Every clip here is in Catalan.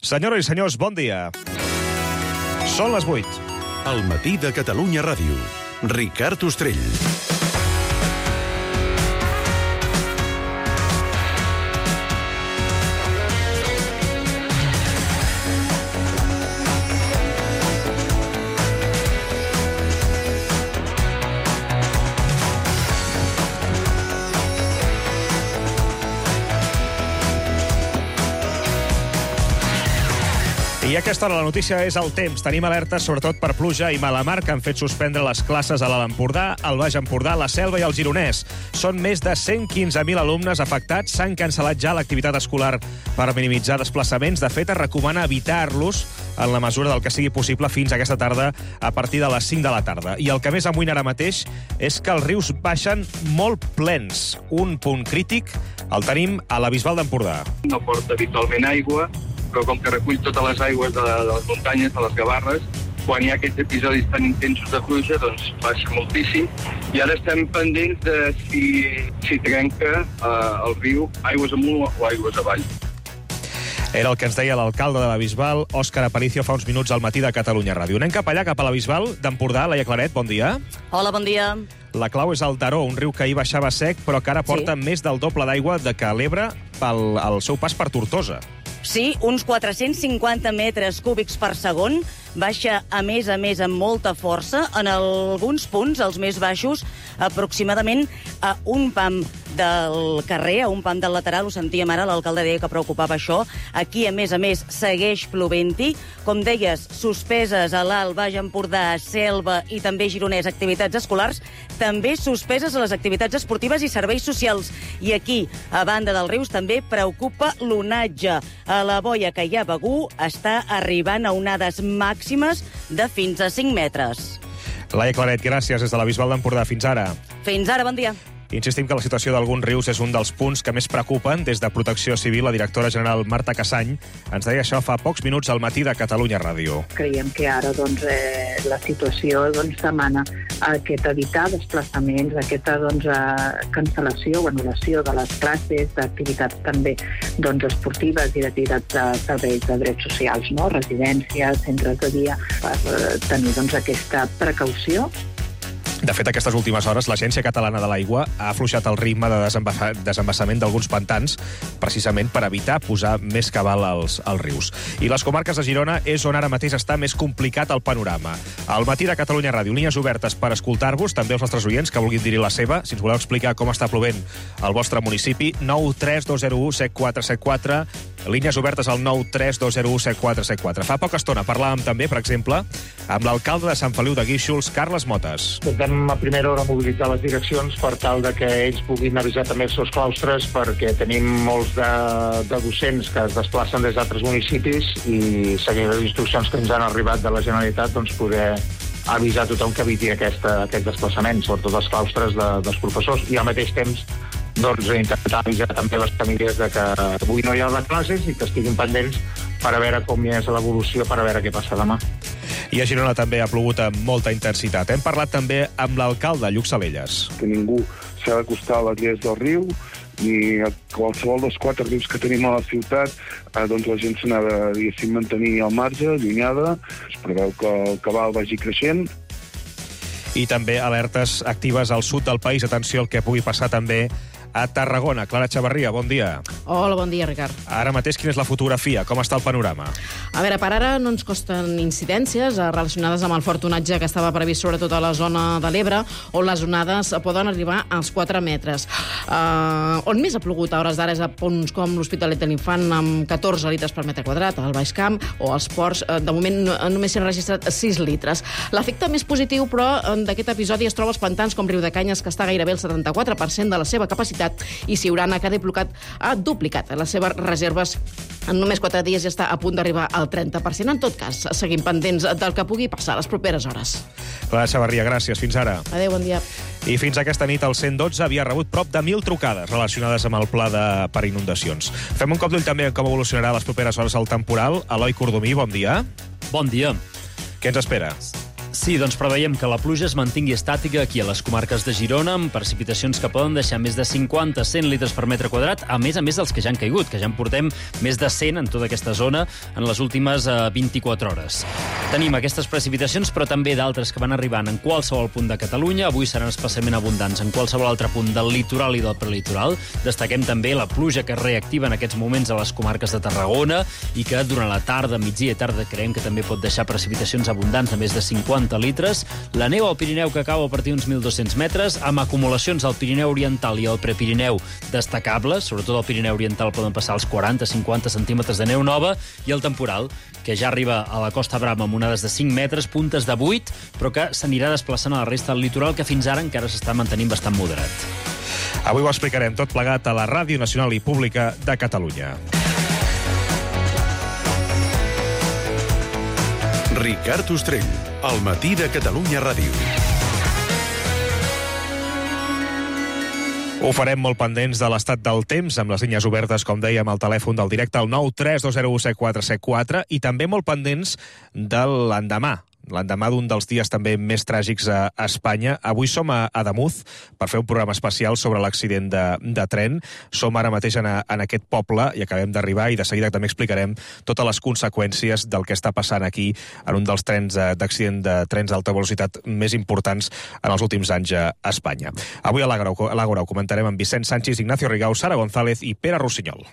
Senyores i senyors, bon dia. Són les 8. Al matí de Catalunya Ràdio. Ricard Ostrell. I a aquesta hora la notícia és el temps. Tenim alertes sobretot per pluja i mala mar que han fet suspendre les classes a l'Alt Empordà, al Baix Empordà, la Selva i el Gironès. Són més de 115.000 alumnes afectats. S'han cancel·lat ja l'activitat escolar per minimitzar desplaçaments. De fet, es recomana evitar-los en la mesura del que sigui possible fins a aquesta tarda a partir de les 5 de la tarda. I el que més amoïna ara mateix és que els rius baixen molt plens. Un punt crític el tenim a la Bisbal d'Empordà. No porta habitualment aigua, però com que recull totes les aigües de les muntanyes, de les Gavarres, quan hi ha aquests episodis tan intensos de pluja, doncs baixa moltíssim. I ara estem pendents de si trenca el riu aigües amunt o aigües avall. Era el que ens deia l'alcalde de la Bisbal, Òscar Aparicio, fa uns minuts al matí de Catalunya Ràdio. Anem cap allà, cap a la Bisbal d'Empordà. Laia Claret, bon dia. Hola, bon dia. La clau és el Daró, un riu que ahir baixava sec, però que ara porta més del doble d'aigua de que l'Ebre pel seu pas per Tortosa. Sí, uns 450 metres cúbics per segon. Baixa, a més, amb molta força. En alguns punts, els més baixos, aproximadament a un pam del carrer, a un pam del lateral. Ho sentíem ara, l'alcalde deia que preocupava això. Aquí, a més, segueix plovent-hi. Com deies, suspeses a l'Alt, Baix Empordà, Selva i també Gironès activitats escolars, també suspeses a les activitats esportives i serveis socials. I aquí, a banda dels rius, també preocupa l'onatge. A la boia que hi ha Begur està arribant a onades màximes de fins a 5 metres. Laia Claret, gràcies des de la Bisbal d'Empordà. Fins ara. Fins ara, bon dia. Insistim que la situació d'alguns rius és un dels punts que més preocupen. Des de Protecció Civil, la directora general Marta Cassany ens deia això fa pocs minuts al matí de Catalunya Ràdio. Creiem que ara la situació demana evitar desplaçaments, aquesta cancel·lació o anul·lació de les classes, d'activitats també esportives i d'activitats de serveis de drets socials, no? Residències, centres de dia, per tenir aquesta precaució. De fet, aquestes últimes hores, l'Agència Catalana de l'Aigua ha afluixat el ritme de desembassament d'alguns pantans, precisament per evitar posar més cabal als rius. I les comarques de Girona és on ara mateix està més complicat el panorama. Al matí de Catalunya Ràdio, línies obertes per escoltar-vos, també els nostres oients que vulguin dir la seva, si ens voleu explicar com està plovent al vostre municipi, 932017474, línies obertes al 932017474. Fa poca estona parlàvem també, per exemple, amb l'alcalde de Sant Feliu de Guíxols, Carles Motes. Intentem a primera hora mobilitzar les direccions per tal de que ells puguin avisar també els seus claustres, perquè tenim molts de docents que es desplacen des d'altres municipis i seguint les instruccions que ens han arribat de la Generalitat, poder avisar tothom que eviti aquest desplaçament, sobretot els claustres dels professors, i al mateix temps intentar avisar també les famílies de que avui no hi ha les classes i que estiguin pendents per a veure com és l'evolució, per a veure què passa demà. I a Girona també ha plogut amb molta intensitat. Hem parlat també amb l'alcalde, Lluc Salelles. Que ningú s'ha d'acostar a les lleis del riu, ni a qualsevol dels 4 rius que tenim a la ciutat, la gent se n'ha de, mantenir al marge, allunyada. Es preveu que el cabal vagi creixent. I també alertes actives al sud del país. Atenció al que pugui passar també a Tarragona. Clara Chavarria, bon dia. Hola, bon dia, Ricard. Ara mateix, quina és la fotografia? Com està el panorama? A veure, per ara no ens costen incidències relacionades amb el fort onatge que estava previst sobretot a la zona de l'Ebre, on les onades poden arribar als 4 metres. On més ha plogut a hores d'ara és a punts com l'Hospitalet de l'Infant, amb 14 litres per metre quadrat, al Baix Camp, o als ports, de moment només s'han registrat 6 litres. L'efecte més positiu, però, d'aquest episodi es troba als pantans com Riudecanyes, que està gairebé el 74% de la seva capacitat, i Siurana, que ha duplicat les seves reserves. En només 4 dies ja està a punt d'arribar al 30%. En tot cas, seguim pendents del que pugui passar a les properes hores. Clara Chavarria, gràcies. Fins ara. Adéu, bon dia. I fins aquesta nit el 112 havia rebut prop de 1.000 trucades relacionades amb el pla per inundacions. Fem un cop d'ull també en com evolucionarà a les properes hores el temporal. Eloi Cordomí, bon dia. Bon dia. Què ens espera? Sí, doncs preveiem que la pluja es mantingui estàtica aquí a les comarques de Girona, amb precipitacions que poden deixar més de 50-100 litres per metre quadrat, a més dels que ja han caigut, que ja en portem més de 100 en tota aquesta zona en les últimes 24 hores. Tenim aquestes precipitacions, però també d'altres que van arribant en qualsevol punt de Catalunya. Avui seran especialment abundants en qualsevol altre punt del litoral i del prelitoral. Destaquem també la pluja que es reactiva en aquests moments a les comarques de Tarragona i que durant la tarda, migdia i tarda, creiem que també pot deixar precipitacions abundants de més de 50 litres. La neu al Pirineu que cau a partir d'uns 1.200 metres, amb acumulacions al Pirineu Oriental i al Prepirineu destacables. Sobretot al Pirineu Oriental poden passar els 40-50 centímetres de neu nova, i el temporal, que ja arriba a la Costa Brava amb onades de 5 metres, puntes de 8, però que s'anirà desplaçant a la resta del litoral, que fins ara encara s'està mantenint bastant moderat. Avui ho explicarem tot plegat a la Ràdio Nacional i Pública de Catalunya. Ricard Ostrell, al matí de Catalunya Ràdio. Ho farem molt pendents de l'estat del temps, amb les línies obertes, com dèiem, al telèfon del directe al 932017474, i també molt pendents de l'endemà d'un dels dies també més tràgics a Espanya. Avui som a Ademuz per fer un programa especial sobre l'accident de tren. Som ara mateix en aquest poble i acabem d'arribar, i de seguida també explicarem totes les conseqüències del que està passant aquí en un dels trens d'accident de trens d'alta velocitat més importants en els últims anys a Espanya. Avui a l'Àgora ho comentarem amb Vicent Sánchez, Ignacio Rigau, Sara González i Pere Rossinyol.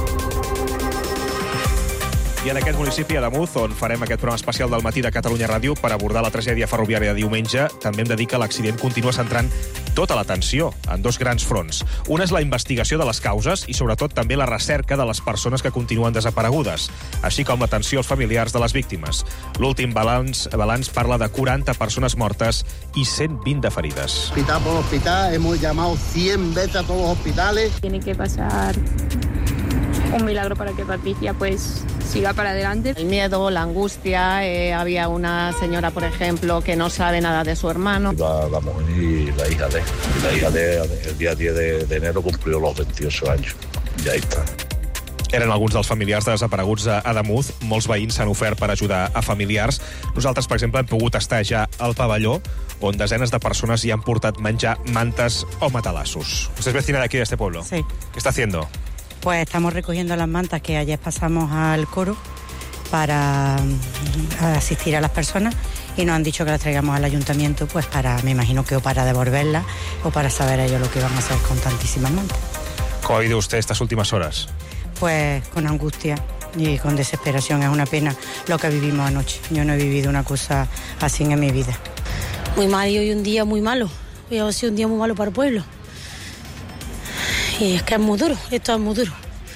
I en aquest municipi, Ademuz, on farem aquest programa especial del matí de Catalunya Ràdio per abordar la tragèdia ferroviària de diumenge, també hem de dir que l'accident continua centrant tota l'atenció en dos grans fronts. Un és la investigació de les causes i, sobretot, també la recerca de les persones que continuen desaparegudes, així com l'atenció als familiars de les víctimes. L'últim balanç parla de 40 persones mortes i 120 de ferides. Hospital por hospital, hemos llamado 100 veces a todos los hospitales. Tiene que pasar un milagro para que Patricia siga para adelante. El miedo, la angustia, había una señora, por ejemplo, que no sabe nada de su hermano. La mujer y la hija de el día 10 de enero cumplió los 28 años. I ahí està. Eren alguns dels familiars de desapareguts a Ademuz. Molts veïns s'han ofert per ajudar a familiars. Nosaltres, per exemple, hem pogut estar ja al pavelló, on desenes de persones hi han portat menjar, mantes o matalassos. ¿Usted es vecina de aquí, de este pueblo? Sí. ¿Qué está haciendo? Pues estamos recogiendo las mantas que ayer pasamos al coro para asistir a las personas, y nos han dicho que las traigamos al ayuntamiento, pues para, me imagino que o para devolverlas o para saber ellos lo que van a hacer con tantísimas mantas. ¿Cómo ha vivido usted estas últimas horas? Pues con angustia y con desesperación. Es una pena lo que vivimos anoche. Yo no he vivido una cosa así en mi vida. Muy mal, y hoy un día muy malo. Hoy ha sido un día muy malo para el pueblo. Y es que es muy duro, esto es muy duro.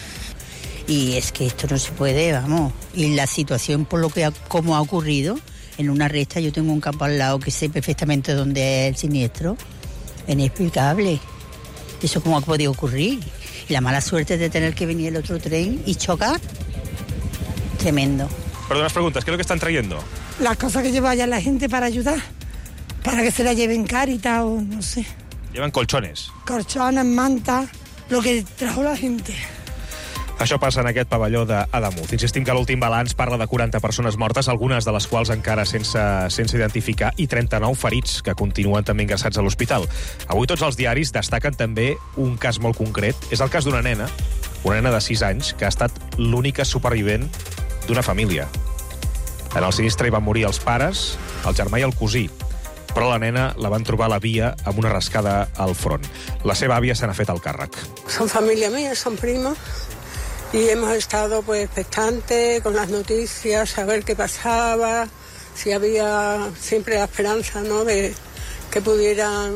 Y es que esto no se puede, vamos. Y la situación, por lo que como ha ocurrido, en una recta, yo tengo un campo al lado que sé perfectamente dónde es el siniestro. Inexplicable. ¿Eso cómo ha podido ocurrir? Y la mala suerte de tener que venir el otro tren y chocar. Tremendo. Perdón, unas preguntas. ¿Qué es lo que están trayendo? Las cosas que lleva allá la gente para ayudar. Para que se la lleven carita o no sé. Llevan colchones. Colchones, mantas, lo que trajo la gente. Això passa en aquest pavelló d'Ademuz. Insistim que l'últim balanç parla de 40 persones mortes, algunes de les quals encara sense identificar, i 39 ferits que continuen també ingressats a l'hospital. Avui tots els diaris destaquen també un cas molt concret. És el cas d'una nena de 6 anys, que ha estat l'única supervivent d'una família. En el sinistre hi van morir els pares, el germà i el cosí, però la nena la van trobar a la via amb una rascada al front. La seva àvia se n'ha fet el càrrec. Son familia mía, son primos, y hemos estado pues expectantes con las noticias, a ver qué pasaba, si había siempre la esperanza, ¿no?, de que pudieran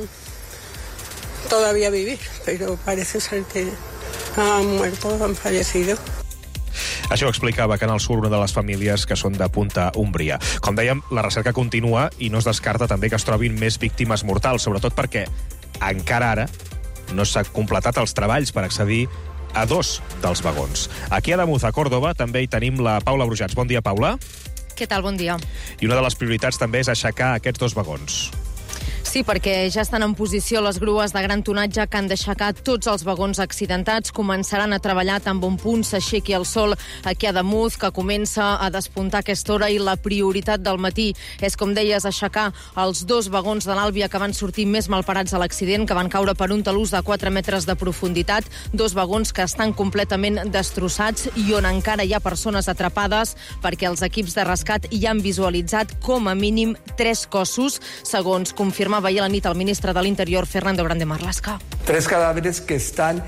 todavía vivir, pero parece ser que han muerto, han fallecido. Això ho explicava a Canal Sur una de les famílies que són de Punta Úmbria. Com dèiem, la recerca continua i no es descarta també que es trobin més víctimes mortals, sobretot perquè encara ara no s'han completat els treballs per accedir a 2 dels vagons. Aquí a Ademuz, a Còrdova, també hi tenim la Paula Brujats. Bon dia, Paula. Què tal? Bon dia. I una de les prioritats també és aixecar aquests 2 vagons. Sí, perquè ja estan en posició les grues de gran tonatge que han d'aixecar tots els vagons accidentats. Començaran a treballar tan bon punt s'aixequi el sol aquí a Ademuz, que comença a despuntar aquesta hora, i la prioritat del matí és, com deies, aixecar els 2 vagons de l'Àlvia que van sortir més malparats a l'accident, que van caure per un talús de 4 metres de profunditat, 2 vagons que estan completament destrossats i on encara hi ha persones atrapades, perquè els equips de rescat hi han visualitzat com a mínim 3 cossos, segons confirmava ahir a la nit el ministre de l'Interior, Fernando Grande Marlaska. 3 cadáveres que están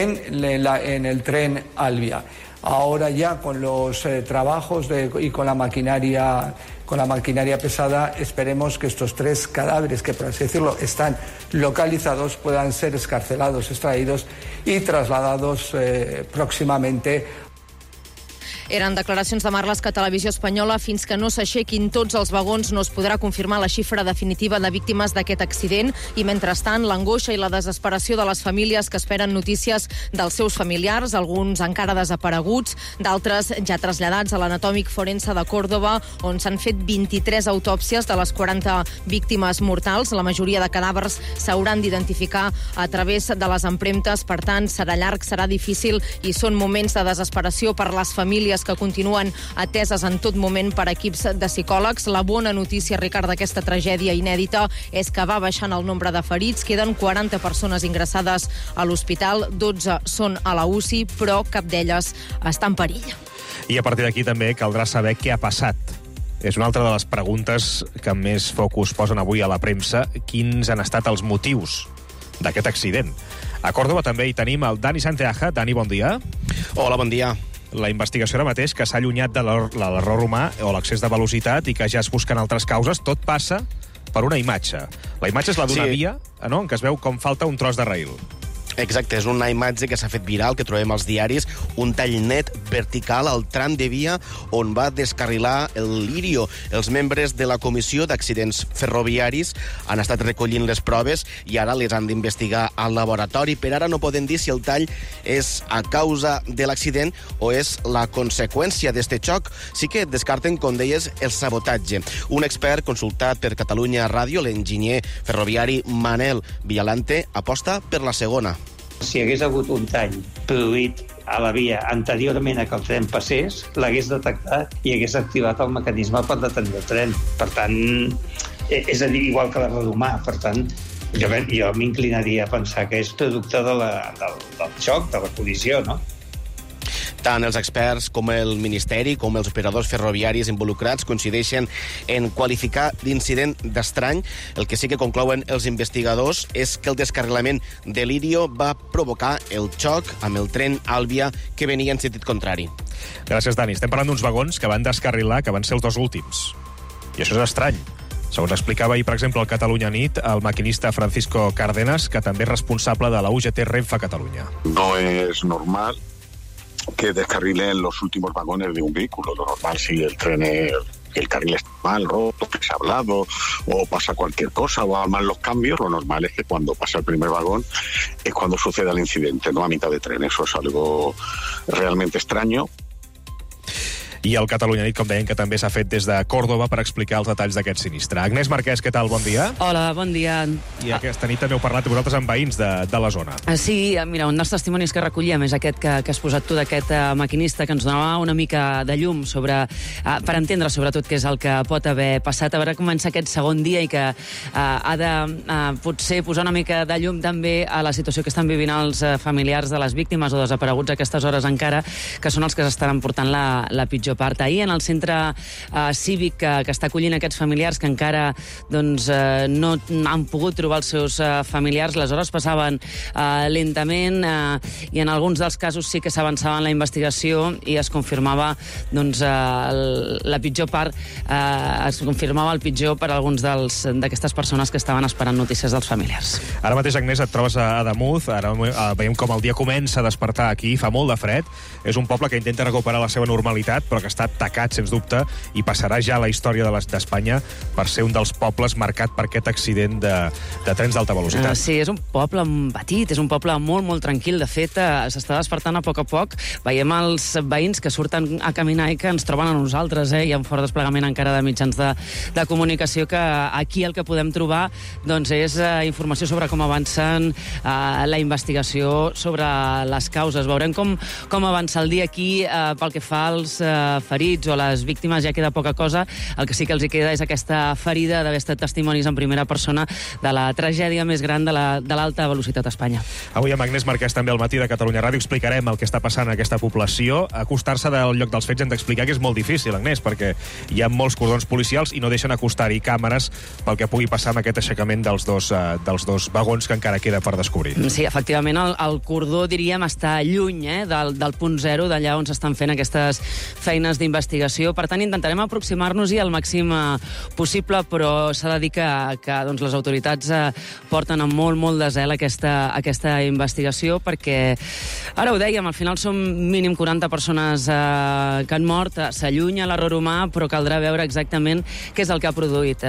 en el tren Albia. Ahora ya con los trabajos y con la maquinaria pesada, esperemos que estos 3 cadáveres, que por así decirlo están localizados, puedan ser excarcelados, extraídos y trasladados próximamente. Eren declaracions de Marlaska a Televisió Espanyola. Fins que no s'aixequin tots els vagons no es podrà confirmar la xifra definitiva de víctimes d'aquest accident, i mentrestant l'angoixa i la desesperació de les famílies que esperen notícies dels seus familiars, alguns encara desapareguts, d'altres ja traslladats a l'anatòmic forense de Còrdova, on s'han fet 23 autòpsies de les 40 víctimes mortals. La majoria de cadàvers s'hauran d'identificar a través de les empremtes, per tant serà llarg, serà difícil, i són moments de desesperació per les famílies que continuen ateses en tot moment per equips de psicòlegs. La bona notícia, Ricard, d'aquesta tragèdia inèdita és que va baixant el nombre de ferits. Queden 40 persones ingressades a l'hospital, 12 són a la UCI, però cap d'elles està en perill. I a partir d'aquí també caldrà saber què ha passat. És una altra de les preguntes que més focus posen avui a la premsa. Quins han estat els motius d'aquest accident? A Còrdova també hi tenim el Dani Santeaja. Dani, bon dia. Hola, bon dia. La investigació ara mateix, que s'ha allunyat de l'error humà o l'excés de velocitat i que ja es busquen altres causes, tot passa per una imatge. La imatge és la d'una via, no?, en què es veu com falta un tros de rail. Exacte, és una imatge que s'ha fet viral, que trobem als diaris, un tall net vertical al tram de via on va descarrilar el Lirio. Els membres de la Comissió d'Accidents Ferroviaris han estat recollint les proves i ara les han d'investigar al laboratori. Per ara no poden dir si el tall és a causa de l'accident o és la conseqüència d'este xoc. Sí que descarten, com deies, el sabotatge. Un expert consultat per Catalunya Ràdio, l'enginyer ferroviari Manel Villalante, aposta per la segona. Si hagués hagut un tall produït a la via anteriorment a que el tren passés, l'hagués detectat i hagués activat el mecanisme per detenir el tren. Per tant, és a dir, igual que l'error humà. Per tant, jo m'inclinaria a pensar que és producte del xoc, de la col·lisió, no? Tant els experts com el Ministeri, com els operadors ferroviaris involucrats coincideixen en qualificar l'incident d'estrany. El que sí que conclouen els investigadors és que el descarrilament de Lirio va provocar el xoc amb el tren Àlvia que venia en sentit contrari. Gràcies, Dani. Estem parlant d'uns vagons que van descarrilar, que van ser els 2 últims. I això és estrany. Segons explicava ahir, per exemple, al Catalunya Nit, el maquinista Francisco Cárdenas, que també és responsable de la UGT Renfe Catalunya. No es normal que descarrilen los últimos vagones de un vehículo. Lo normal, si el carril está mal, roto, que se ha hablado, o pasa cualquier cosa, o hagan mal los cambios, lo normal es que cuando pasa el primer vagón es cuando suceda el incidente, no a mitad de tren. Eso es algo realmente extraño. I el Catalunya Nit, com deien, que també s'ha fet des de Còrdova per explicar els detalls d'aquest sinistre. Agnès Marquès, què tal? Bon dia. Hola, bon dia. I aquesta nit també heu parlat vosaltres amb veïns de la zona. Sí, mira, un dels testimonis que recollíem és aquest que has posat tu, d'aquest maquinista, que ens donava una mica de llum sobre, per entendre sobretot què és el que pot haver passat. A veure, comença aquest segon dia i que ha de potser posar una mica de llum també a la situació que estan vivint els familiars de les víctimes o desapareguts a aquestes hores encara, que són els que s'estan emportant la pitjor part. Ahir, en el centre cívic que està acollint aquests familiars que encara no han pogut trobar els seus familiars, les hores passaven lentament i en alguns dels casos sí que s'avançava en la investigació i es confirmava la pitjor part, es confirmava el pitjor per a alguns d'aquestes persones que estaven esperant notícies dels familiars. Ara mateix, Agnès, et trobes a Ademuz, ara veiem com el dia comença a despertar aquí, fa molt de fred, és un poble que intenta recuperar la seva normalitat, però però que està tacat, sens dubte, i passarà ja a la història d'Espanya per ser un dels pobles marcat per aquest accident de trens d'alta velocitat. Sí, és un poble petit, és un poble molt, molt tranquil. De fet, s'està despertant a poc. Veiem els veïns que surten a caminar i que ens troben a nosaltres, Hi ha un fort desplegament encara de mitjans de comunicació, que aquí el que podem trobar doncs, és informació sobre com avancen la investigació sobre les causes. Veurem com avança el dia aquí pel que fa als ferits o a les víctimes. Ja queda poca cosa. El que sí que els hi queda és aquesta ferida d'haver estat testimonis en primera persona de la tragèdia més gran de l'alta velocitat a Espanya. Avui amb Agnès Marquès també al matí de Catalunya Ràdio explicarem el que està passant a aquesta població. Acostar-se del lloc dels fets hem d'explicar que és molt difícil, Agnès, perquè hi ha molts cordons policials i no deixen acostar-hi càmeres pel que pugui passar amb aquest aixecament dels dos vagons que encara queda per descobrir. Sí, efectivament, el cordó, diríem, està lluny del punt zero, d'allà on s'estan fent aquestes feines d'investigació. Per tant, intentarem aproximar-nos-hi al màxim possible, però s'ha de dir que doncs, les autoritats porten amb molt de zel aquesta investigació, perquè, ara ho dèiem, al final són mínim 40 persones que han mort, s'allunya l'error humà, però caldrà veure exactament què és el que ha produït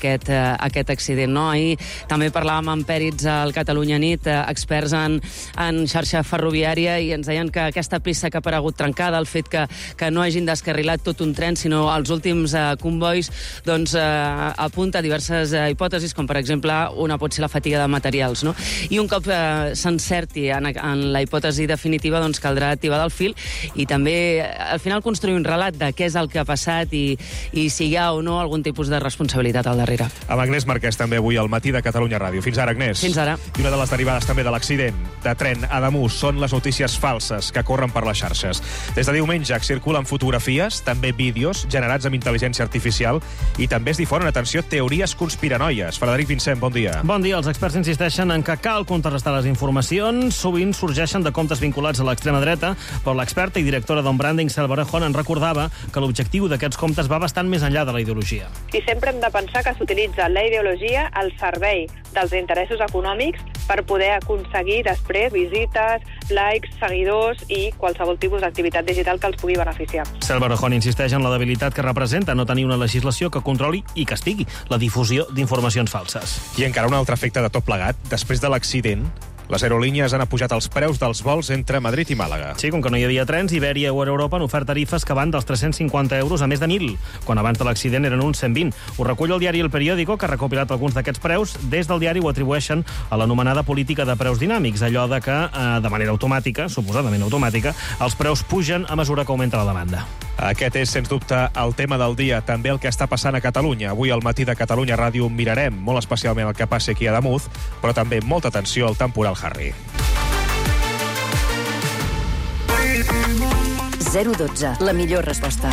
aquest accident. Ahir també parlàvem amb pèrits al Catalunya Nit, experts en xarxa ferroviària, i ens deien que aquesta pista que ha aparegut trencada, el fet que no hagin descarrilat tot un tren, sinó els últims convois, doncs apunta a diverses hipòtesis, com per exemple una pot ser la fatiga de materials. I un cop s'encerti en la hipòtesi definitiva, doncs caldrà activar del fil i també al final construir un relat de què és el que ha passat i si hi ha o no algun tipus de responsabilitat al darrere. Amb Agnès Marquès també avui al matí de Catalunya Ràdio. Fins ara, Agnès. Fins ara. I una de les derivades també de l'accident de tren a Ademús són les notícies falses que corren per les xarxes. Des de diumenge circulen fotografies, també vídeos generats amb intel·ligència artificial i també es difonen, atenció, teories conspiranoies. Frederic Vincent, bon dia. Bon dia. Els experts insisteixen en que cal contrarrestar les informacions. Sovint sorgeixen de comptes vinculats a l'extrema dreta, però l'experta i directora d'On Branding, Selva Orejón, en recordava que l'objectiu d'aquests comptes va bastant més enllà de la ideologia. I sempre hem de pensar que s'utilitza la ideologia al servei dels interessos econòmics per poder aconseguir després visites, likes, seguidors i qualsevol tipus d'activitat digital que els pugui beneficiar. Selva Orejón insisteix en la debilitat que representa no tenir una legislació que controli i castigui la difusió d'informacions falses. I encara un altre efecte de tot plegat. Després de l'accident, les aerolínies han apujat els preus dels vols entre Madrid i Màlaga. Sí, com que no hi havia trens, Iberia o Air Europa han ofert tarifes que van dels 350 euros a més de 1.000, quan abans de l'accident eren uns 120. Ho recull el diari El Periódico, que ha recopilat alguns d'aquests preus. Des del diari ho atribueixen a l'anomenada política de preus dinàmics, allò de que, de manera automàtica, suposadament automàtica, els preus pugen a mesura que augmenta la demanda. Aquest és, sens dubte, el tema del dia, també el que està passant a Catalunya. Avui al matí de Catalunya Ràdio mirarem molt especialment el que passi aquí a Ademús, però també molta atenció al temporal Harry. 012, la millor resposta.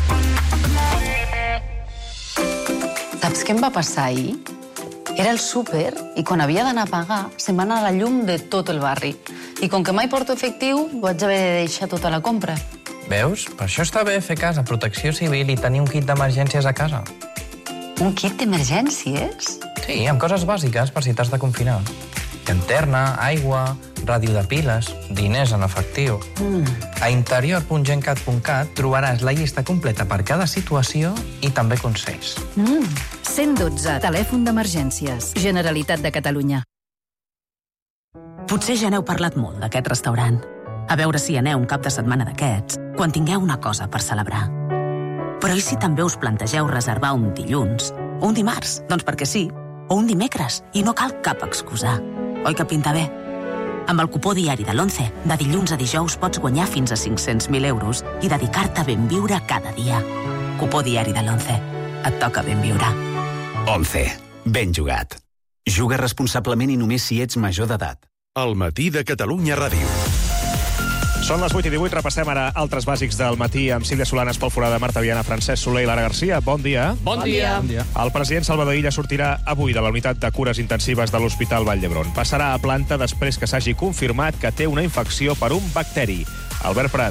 Saps què em va passar ahir? Era al súper i quan havia d'anar a pagar se'm va anar la llum de tot el barri. I com que mai porto efectiu, vaig haver de deixar tota la compra. Veus? Per això està bé fer cas a Protecció Civil i tenir un kit d'emergències a casa. Un kit d'emergències? Sí, amb coses bàsiques per si t'has de confinar. Llanterna, aigua, ràdio de piles, diners en efectiu. A interior.gencat.cat trobaràs la llista completa per cada situació i també consells. 112, telèfon d'emergències. Generalitat de Catalunya. Potser ja n'heu parlat molt d'aquest restaurant. A veure si aneu un cap de setmana d'aquests, quan tingueu una cosa per celebrar. Però i si també us plantegeu reservar un dilluns? O un dimarts? Doncs perquè sí. O un dimecres, i no cal cap excusa. Oi que pinta bé? Amb el cupó diari de l'11, de dilluns a dijous pots guanyar fins a 500.000 euros i dedicar-te a ben viure cada dia. Cupó diari de l'11. Et toca ben viure. 11. Ben jugat. Juga responsablement i només si ets major d'edat. El matí de Catalunya Ràdio. Són les 8:18, repassem ara altres bàsics del matí amb Sílvia Solanes, Pol Forada, Marta Viana, Francesc Soler i Lara Garcia. Bon dia. Bon dia. El president Salvador Illa sortirà avui de la unitat de cures intensives de l'Hospital Vall d'Hebron. Passarà a planta després que s'hagi confirmat que té una infecció per un bacteri. Albert Prat.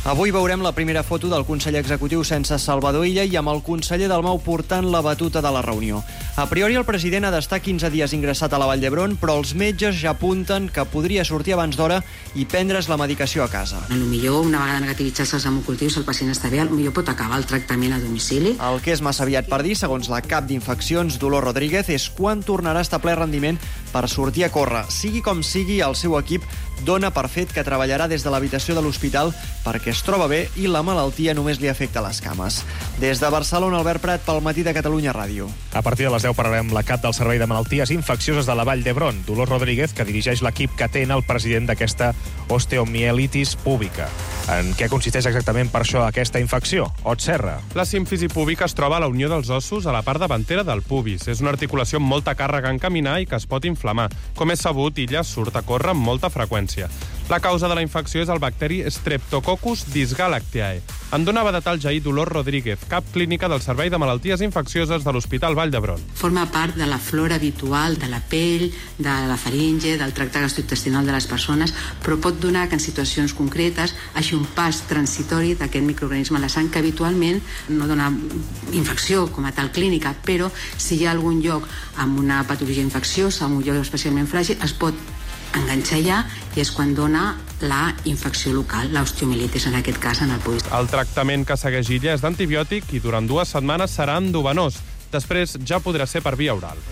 Avui veurem la primera foto del conseller executiu sense Salvador Illa i amb el conseller Dalmau portant la batuta de la reunió. A priori, el president ha d'estar 15 dies ingressat a la Vall d'Hebron, però els metges ja apunten que podria sortir abans d'hora i prendre's la medicació a casa. Potser, una vegada negativitzats els hemocultius, el pacient està bé, potser pot acabar el tractament a domicili. El que és massa aviat per dir, segons la cap d'Infeccions, Dolors Rodríguez, és quan tornarà a estar ple rendiment per sortir a córrer. Sigui com sigui, el seu equip dona per fet que treballarà des de l'habitació de l'hospital perquè es troba bé i la malaltia només li afecta les cames. Des de Barcelona, Albert Prat, pel Matí de Catalunya Ràdio. A partir de les 10 parlarem la cap del Servei de Malalties Infeccioses de la Vall d'Hebron, Dolors Rodríguez, que dirigeix l'equip que atén el president d'aquesta osteomielitis púbica. En què consisteix exactament per això aquesta infecció? Ot Serra. La símfisi púbica es troba a la unió dels ossos a la part davantera del pubis. És una articulació amb molta càrrega en caminar i que es pot inflamar. Com és sabut, Illa surt a córrer amb molta freqüència. La causa de la infecció és el bacteri Streptococcus dysgalactiae. En donava detalls ahir Dolors Rodríguez, cap clínica del Servei de Malalties Infeccioses de l'Hospital Vall d'Hebron. Forma part de la flora habitual de la pell, de la faringe, del tracte gastrointestinal de les persones, però pot donar que en situacions concretes hagi un pas transitori d'aquest microorganisme a la sang que habitualment no dona infecció com a tal clínica, però si hi ha algun lloc amb una patologia infecciosa, amb un lloc especialment fràgil, es pot enganxar allà i és quan dona la infecció local, l'osteomielitis, en aquest cas, en el pubis. El tractament que segueix Illa és d'antibiòtic i durant 2 setmanes serà endovenós. Després ja podrà ser per via oral.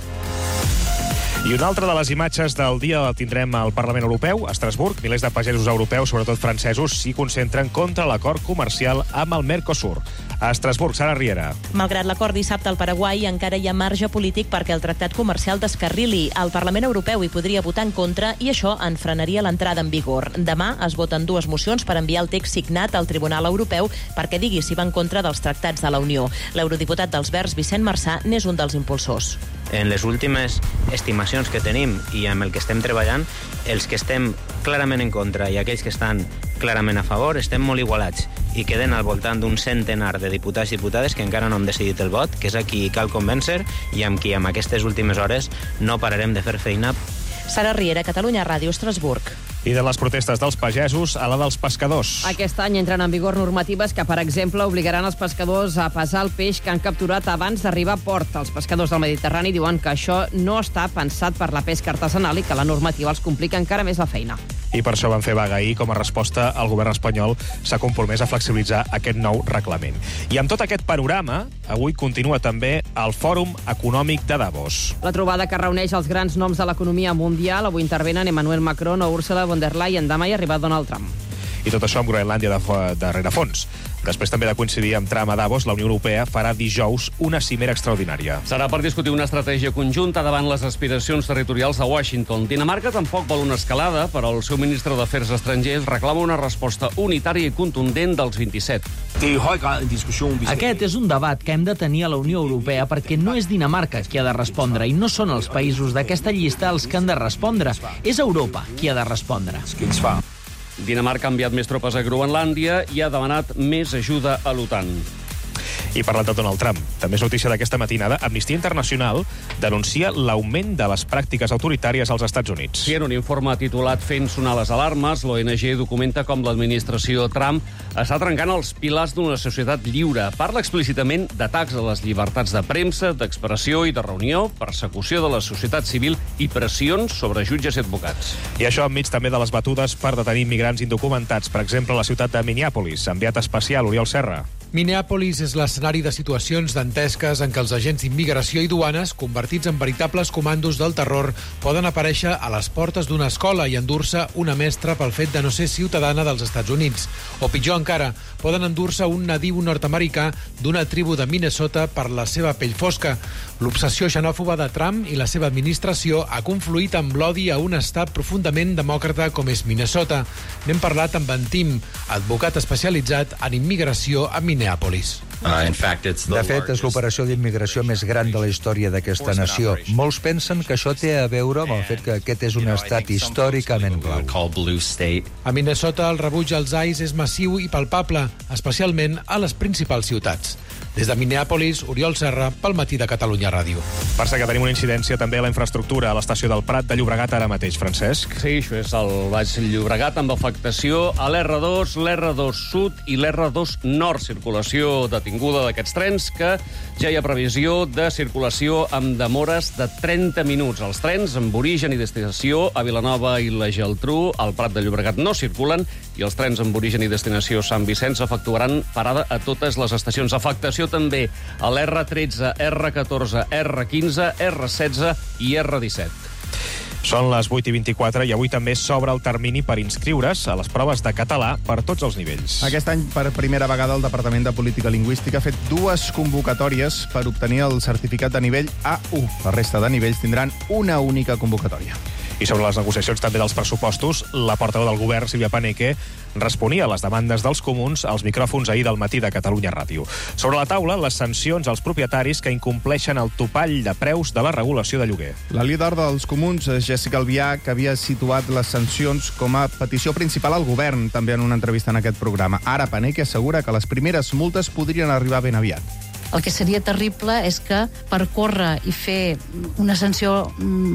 I una altra de les imatges del dia la tindrem al Parlament Europeu, a Estrasburg. Milers de pagesos europeus, sobretot francesos, s'hi concentren contra l'acord comercial amb el Mercosur. A Estrasburg, Sara Riera. Malgrat l'acord dissabte al Paraguai, encara hi ha marge polític perquè el tractat comercial descarrili. El Parlament Europeu hi podria votar en contra i això en frenaria l'entrada en vigor. Demà es voten 2 mocions per enviar el text signat al Tribunal Europeu perquè digui si va en contra dels tractats de la Unió. L'eurodiputat dels Verds, Vicent Marçà, n'és un dels impulsors. En les últimes estimacions que tenim i amb el que estem treballant, els que estem clarament en contra i aquells que estan clarament a favor, estem molt igualats i queden al voltant d'un centenar de diputats i diputades que encara no han decidit el vot, que és a qui cal convèncer i amb qui en aquestes últimes hores no pararem de fer feina. Sara Riera, Catalunya Ràdio, Estrasburg. I de les protestes dels pagesos a la dels pescadors. Aquest any entren en vigor normatives que, per exemple, obligaran els pescadors a pesar el peix que han capturat abans d'arribar a port. Els pescadors del Mediterrani diuen que això no està pensat per la pesca artesanal i que la normativa els complica encara més la feina. I per això van fer vaga ahir. Com a resposta, el govern espanyol s'ha compromès a flexibilitzar aquest nou reglament. I amb tot aquest panorama, avui continua també el Fòrum Econòmic de Davos. La trobada que reuneix els grans noms de l'economia mundial. Avui intervenen Emmanuel Macron o Ursula von der Leyen. Demà hi ha arribat Donald Trump. I tot això amb Groenlàndia de rerefons. Després també de coincidir amb Trump a Davos, la Unió Europea farà dijous una cimera extraordinària. Serà per discutir una estratègia conjunta davant les aspiracions territorials de Washington. Dinamarca tampoc vol una escalada, però el seu ministre d'Afers Estrangers reclama una resposta unitària i contundent dels 27. Aquest és un debat que hem de tenir a la Unió Europea perquè no és Dinamarca qui ha de respondre i no són els països d'aquesta llista els que han de respondre. És Europa qui ha de respondre. Dinamarca ha enviat més tropes a Groenlàndia i ha demanat més ajuda a l'OTAN. I parlant de Donald Trump, també és notícia d'aquesta matinada, Amnistia Internacional denuncia l'augment de les pràctiques autoritàries als Estats Units. Sí, en un informe titulat Fent sonar les alarmes, l'ONG documenta com l'administració Trump està trencant els pilars d'una societat lliure. Parla explícitament d'atacs a les llibertats de premsa, d'expressió i de reunió, persecució de la societat civil i pressions sobre jutges i advocats. I això enmig també de les batudes per detenir immigrants indocumentats, per exemple, a la ciutat de Minneapolis. Enviat especial, Oriol Serra. Minneapolis és l'escenari de situacions dantesques en què els agents d'immigració i duanes, convertits en veritables comandos del terror, poden aparèixer a les portes d'una escola i endur-se una mestra pel fet de no ser ciutadana dels Estats Units. O pitjor encara, poden endur-se un nadiu nord-americà d'una tribu de Minnesota per la seva pell fosca. L'obsessió xenòfoba de Trump i la seva administració ha confluït amb l'odi a un estat profundament demòcrata com és Minnesota. N'hem parlat amb en Tim, advocat especialitzat en immigració a Minneapolis. De fet, és l'operació d'immigració més gran de la història d'aquesta nació. Molts pensen que això té a veure amb el fet que aquest és un estat històricament blau. A Minnesota, el rebuig als ICE és massiu i palpable, especialment a les principals ciutats. Des de Minneapolis, Oriol Serra, pel Matí de Catalunya Ràdio. Per cert, que tenim una incidència també a la infraestructura a l'estació del Prat de Llobregat ara mateix, Francesc. Sí, això és el Baix Llobregat, amb afectació a l'R2, l'R2 Sud i l'R2 Nord. Circulació detinguda d'aquests trens, que ja hi ha previsió de circulació amb demores de 30 minuts. Els trens amb origen i destinació a Vilanova i la Geltrú, al Prat de Llobregat, no circulen, i els trens amb origen i destinació Sant Vicenç efectuaran parada a totes les estacions. Afectació també a l'R13, R14, R15, R16 i R17. Són les 8:24 i avui també s'obre el termini per inscriure's a les proves de català per tots els nivells. Aquest any, per primera vegada, el Departament de Política Lingüística ha fet 2 convocatòries per obtenir el certificat de nivell A1. La resta de nivells tindran una única convocatòria. I sobre les negociacions també dels pressupostos, la portaveu del govern, Sílvia Paneque, responia a les demandes dels comuns als micròfons ahir del Matí de Catalunya Ràdio. Sobre la taula, les sancions als propietaris que incompleixen el topall de preus de la regulació de lloguer. La líder dels comuns, Jessica Albiach, que havia situat les sancions com a petició principal al govern, també en una entrevista en aquest programa. Ara Paneque assegura que les primeres multes podrien arribar ben aviat. El que seria terrible és que per córrer i fer una sanció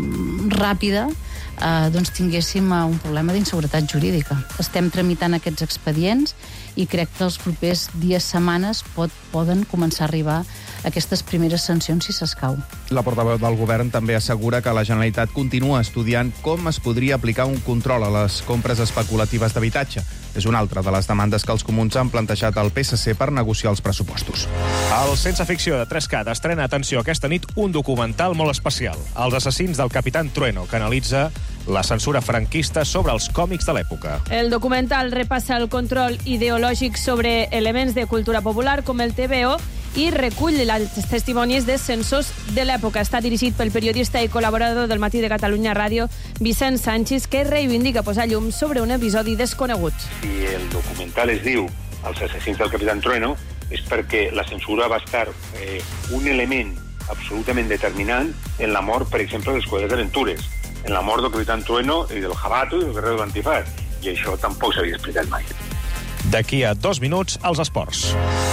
ràpida doncs tinguéssim un problema d'inseguretat jurídica. Estem tramitant aquests expedients i crec que els propers dies, setmanes, poden començar a arribar aquestes primeres sancions si s'escau. La portaveu del govern també assegura que la Generalitat continua estudiant com es podria aplicar un control a les compres especulatives d'habitatge. És una altra de les demandes que els comuns han plantejat al PSC per negociar els pressupostos. El Sense Ficció de 3CAT estrena, atenció, aquesta nit un documental molt especial. Els assassins del Capitán Trueno, que analitza la censura franquista sobre els còmics de l'època. El documental repassa el control ideològic sobre elements de cultura popular com el TVO i recull els testimonis de censors de l'època. Està dirigit pel periodista i col·laborador del Matí de Catalunya Ràdio, Vicent Sánchez, que reivindica posar llum sobre un episodi desconegut. Si el documental es diu Els assassins del Capitán Trueno, és perquè la censura va estar un element absolutament determinant en la mort, per exemple, dels Cohetes d'Aventures, en la mort del Capitán Trueno i del Jabato i del Guerrero de l'Antifaz. I això tampoc s'havia explicat mai. D'aquí a 2 minuts, als esports.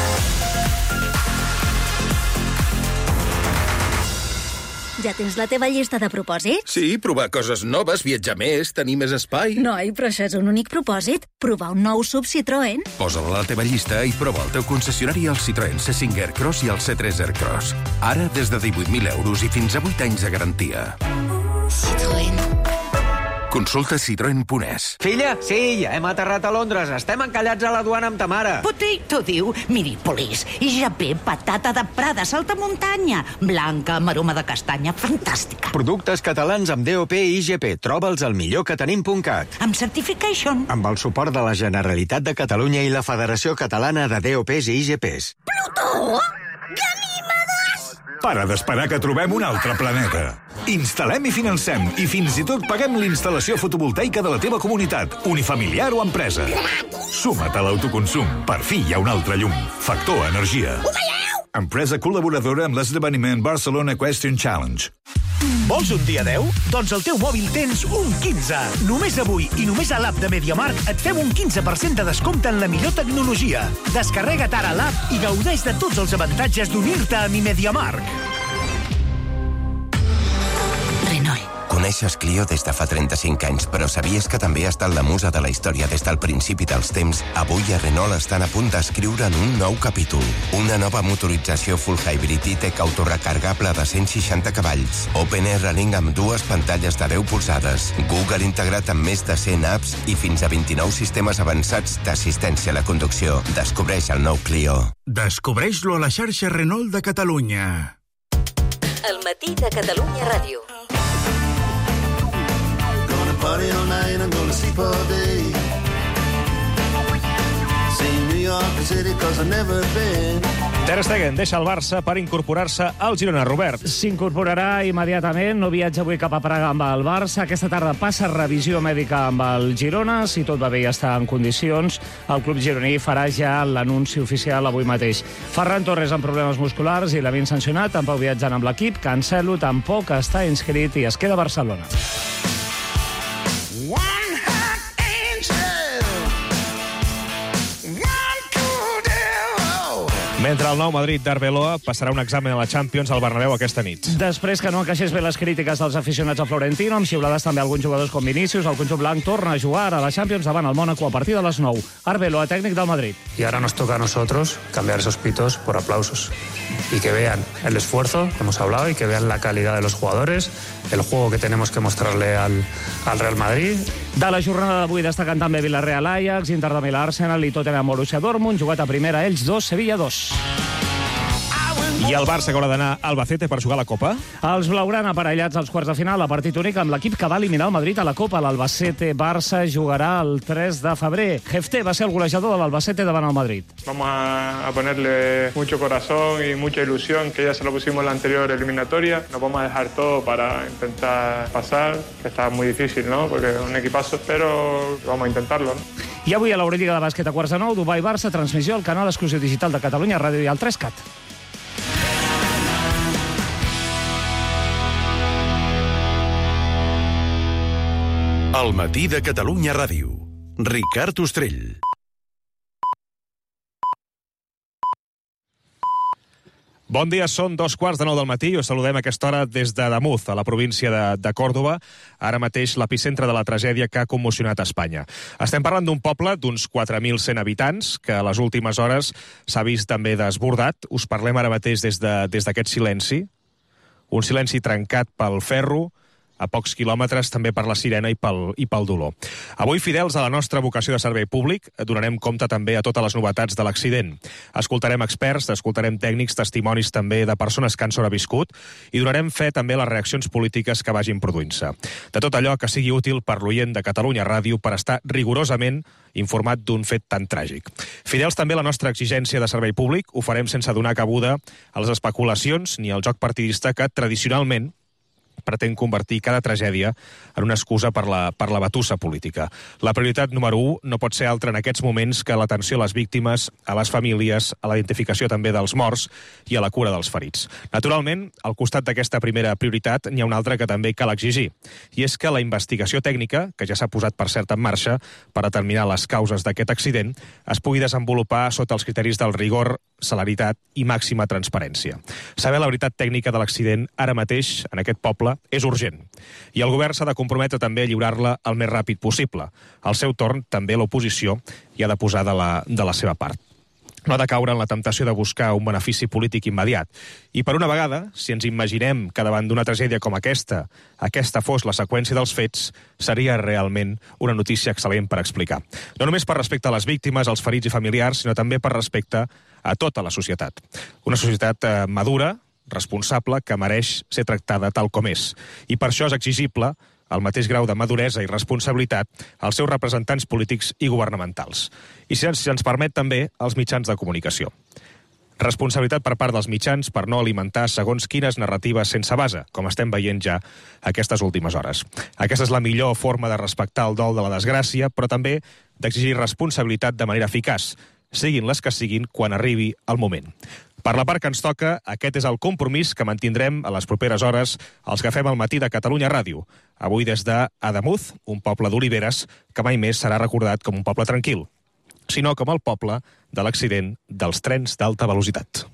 Ja tens la teva llista de propòsits? Sí, provar coses noves, viatjar més, tenir més espai. Noi, però això és un únic propòsit. Provar un nou SUV Citroën. Posa-la a la teva llista i prova el teu concessionari al Citroën C5 Aircross i el C3 Aircross. Ara des de 18.000 euros i fins a 8 anys de garantia. Citroën. Consulta citroen.es. Filla, sí, ja hem aterrat a Londres. Estem encallats a la duana amb ta mare. Potito diu miripolis, IGP, patata de Prada, saltamuntanya, blanca, maroma de castanya, fantàstica. Productes catalans amb DOP i IGP. Troba'ls al millorcatanim.cat. Amb certification. Amb el suport de la Generalitat de Catalunya i la Federació Catalana de DOPs i IGPs. Plutó! Ganímedes! Para d'esperar que trobem un altre planeta. Instal·lem i financem i fins i tot paguem l'instal·lació fotovoltaica de la teva comunitat, unifamiliar o empresa. Suma't a l'autoconsum. Per fi hi ha un altre llum. Factor Energia. Empresa col·laboradora amb l'esdeveniment Barcelona Equestrian Challenge. Vols un dia 10? Doncs al teu mòbil tens un 15. Només avui i només a l'app de MediaMarkt et fem un 15% de descompte en la millor tecnologia. Descarrega't ara l'app i gaudeix de tots els avantatges d'unir-te a mi MediaMarkt. Renault. Coneixes Clio des de fa 35 anys, però sabies que també ha estat la musa de la història des del principi dels temps? Avui a Renault estan a punt d'escriure en un nou capítol. Una nova motorització full hybrid i-tech autorecargable de 160 cavalls. Open Air Running amb 2 pantalles de 10 polzades. Google integrat amb més de 100 apps i fins a 29 sistemes avançats d'assistència a la conducció. Descobreix el nou Clio. Descobreix-lo a la xarxa Renault de Catalunya. El Matí de Catalunya Ràdio. Party all night, I'm gonna sleep all day. See New York City, 'cause I've never been. Ter Stegen deixa el Barça per incorporar-se al Girona, Robert. S'incorporarà immediatament, no viatja avui cap a Praga amb el Barça. Aquesta tarda passa revisió mèdica amb el Girona. Si tot va bé i està en condicions, el club gironí farà ja l'anunci oficial avui mateix. Ferran Torres amb problemes musculars i Lamine sancionat, tampoc viatjant amb l'equip. Cancelo tampoc està inscrit i es queda a Barcelona. Mentre el nou Madrid d'Arbeloa passarà un examen a la Champions al Bernabéu aquesta nit. Després que no encaixés bé les crítiques dels aficionats a Florentino, amb xiulades també alguns jugadors com Vinícius, el conjunt blanc torna a jugar a la Champions davant el Mónaco a partir de les 9. Arbeloa, tècnic del Madrid. Y ahora nos toca a nosotros cambiar esos pitos por aplausos. Y que vean el esfuerzo que hemos hablado y que vean la calidad de los jugadores, el juego que tenemos que mostrarle al Real Madrid. De la jornada d'avui destaquen també Villarreal Ajax, Inter de Milà Arsenal i Tottenham Borussia Dortmund, jugat a primera ells 2, Sevilla 2. I el Barça que haurà d'anar a Albacete per jugar la Copa? Els blaugrana aparellats als quarts de final a partit únic amb l'equip que va eliminar el Madrid a la Copa. L'Albacete-Barça jugarà el 3 de febrer. Jefté va ser el golejador de l'Albacete davant el Madrid. Vamos a ponerle mucho corazón y mucha ilusión, que ya se lo pusimos en la anterior eliminatoria. Nos vamos a dejar todo para intentar pasar, que está muy difícil, ¿no? Porque es un equipazo, pero vamos a intentarlo, ¿no? I avui a l'Eurolliga de bàsquet a quarts de 9, Dubai-Barça, transmissió al canal exclusiu digital de Catalunya Ràdio i al 3CAT. El matí de Catalunya Ràdio. Ricard Ostrell. Bon dia, són 2:15 del matí i us saludem a aquesta hora des de Damuz, a la província de Còrdova, ara mateix l'epicentre de la tragèdia que ha commocionat Espanya. Estem parlant d'un poble d'uns 4.100 habitants que a les últimes hores s'ha vist també desbordat. Us parlem ara mateix des d'aquest silenci, un silenci trencat pel ferro, a pocs quilòmetres també per la sirena i pel dolor. Avui, fidels a la nostra vocació de servei públic, donarem compte també a totes les novetats de l'accident. Escoltarem experts, escoltarem tècnics, testimonis també de persones que han sobreviscut i donarem fe també a les reaccions polítiques que vagin produint-se. De tot allò que sigui útil per l'oient de Catalunya Ràdio per estar rigorosament informat d'un fet tan tràgic. Fidels també a la nostra exigència de servei públic, ho farem sense donar cabuda a les especulacions ni al joc partidista que tradicionalment pretén convertir cada tragèdia en una excusa per la batussa política. La prioritat número 1 no pot ser altra en aquests moments que l'atenció a les víctimes, a les famílies, a la identificació també dels morts i a la cura dels ferits. Naturalment, al costat d'aquesta primera prioritat n'hi ha una altra que també cal exigir, i és que la investigació tècnica, que ja s'ha posat per cert en marxa per determinar les causes d'aquest accident, es pugui desenvolupar sota els criteris del rigor, celeritat i màxima transparència. Saber la veritat tècnica de l'accident ara mateix, en aquest poble, és urgent. I el govern s'ha de comprometre també a lliurar-la el més ràpid possible. Al seu torn, també l'oposició hi ha de posar de la seva part. No ha de caure en la temptació de buscar un benefici polític immediat. I per una vegada, si ens imaginem que davant d'una tragèdia com aquesta fos la seqüència dels fets, seria realment una notícia excel·lent per explicar. No només per respecte a les víctimes, als ferits i familiars, sinó també per respecte a tota la societat. Una societat madura, responsable, que mereix ser tractada tal com és. I per això és exigible el mateix grau de maduresa i responsabilitat als seus representants polítics i governamentals. I si ens permet també als mitjans de comunicació. Responsabilitat per part dels mitjans per no alimentar segons quines narratives sense base, com estem veient ja aquestes últimes hores. Aquesta és la millor forma de respectar el dol de la desgràcia, però també d'exigir responsabilitat de manera eficaç, siguin les que siguin, quan arribi el moment. Per la part que ens toca, aquest és el compromís que mantindrem a les properes hores els que fem el matí de Catalunya Ràdio. Avui des d'Adamuz, un poble d'oliveres que mai més serà recordat com un poble tranquil, sinó com el poble de l'accident dels trens d'alta velocitat.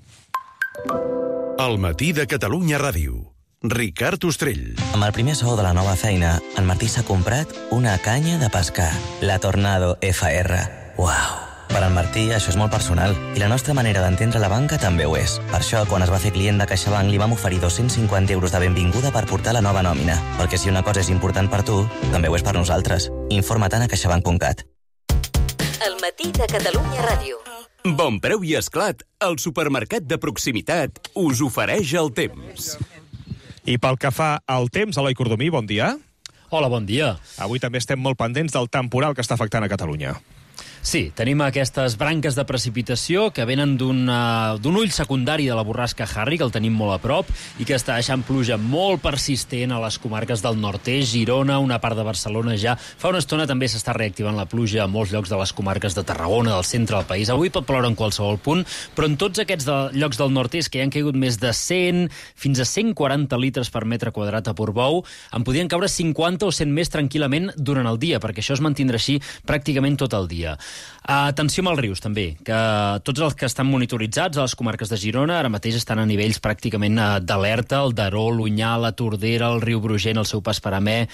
El matí de Catalunya Ràdio. Ricard Ostrell. Amb el primer sou de la nova feina, en Martí s'ha comprat una canya de pescar, la Tornado FR. Uau! Per en Martí, això és molt personal, i la nostra manera d'entendre la banca també ho és. Per això, quan es va fer client de CaixaBank, li vam oferir 250 euros de benvinguda per portar la nova nòmina. Perquè si una cosa és important per tu, també ho és per nosaltres. Informa-te'n a caixabank.cat. El matí de Catalunya Ràdio. Bon preu i esclat, el supermercat de proximitat us ofereix el temps. I pel que fa al temps, Eloi Cordomí, bon dia. Hola, bon dia. Avui també estem molt pendents del temporal que està afectant a Catalunya. Sí, tenim aquestes branques de precipitació que venen d'un ull secundari de la borrasca Harry, que el tenim molt a prop, i que està deixant pluja molt persistent a les comarques del nord-est, Girona, una part de Barcelona ja. Fa una estona també s'està reactivant la pluja a molts llocs de les comarques de Tarragona, del centre del país. Avui pot ploure en qualsevol punt, però en tots aquests llocs del nord-est, que hi han caigut més de 100 fins a 140 litres per metre quadrat a Portbou, en podien caure 50 o 100 més tranquil·lament durant el dia, perquè això es mantindrà així pràcticament tot el dia. Atenció amb els rius, també, que tots els que estan monitoritzats a les comarques de Girona ara mateix estan a nivells pràcticament d'alerta, el Daró, l'Onyar, la Tordera, el riu Brugent, el seu pas per Amer,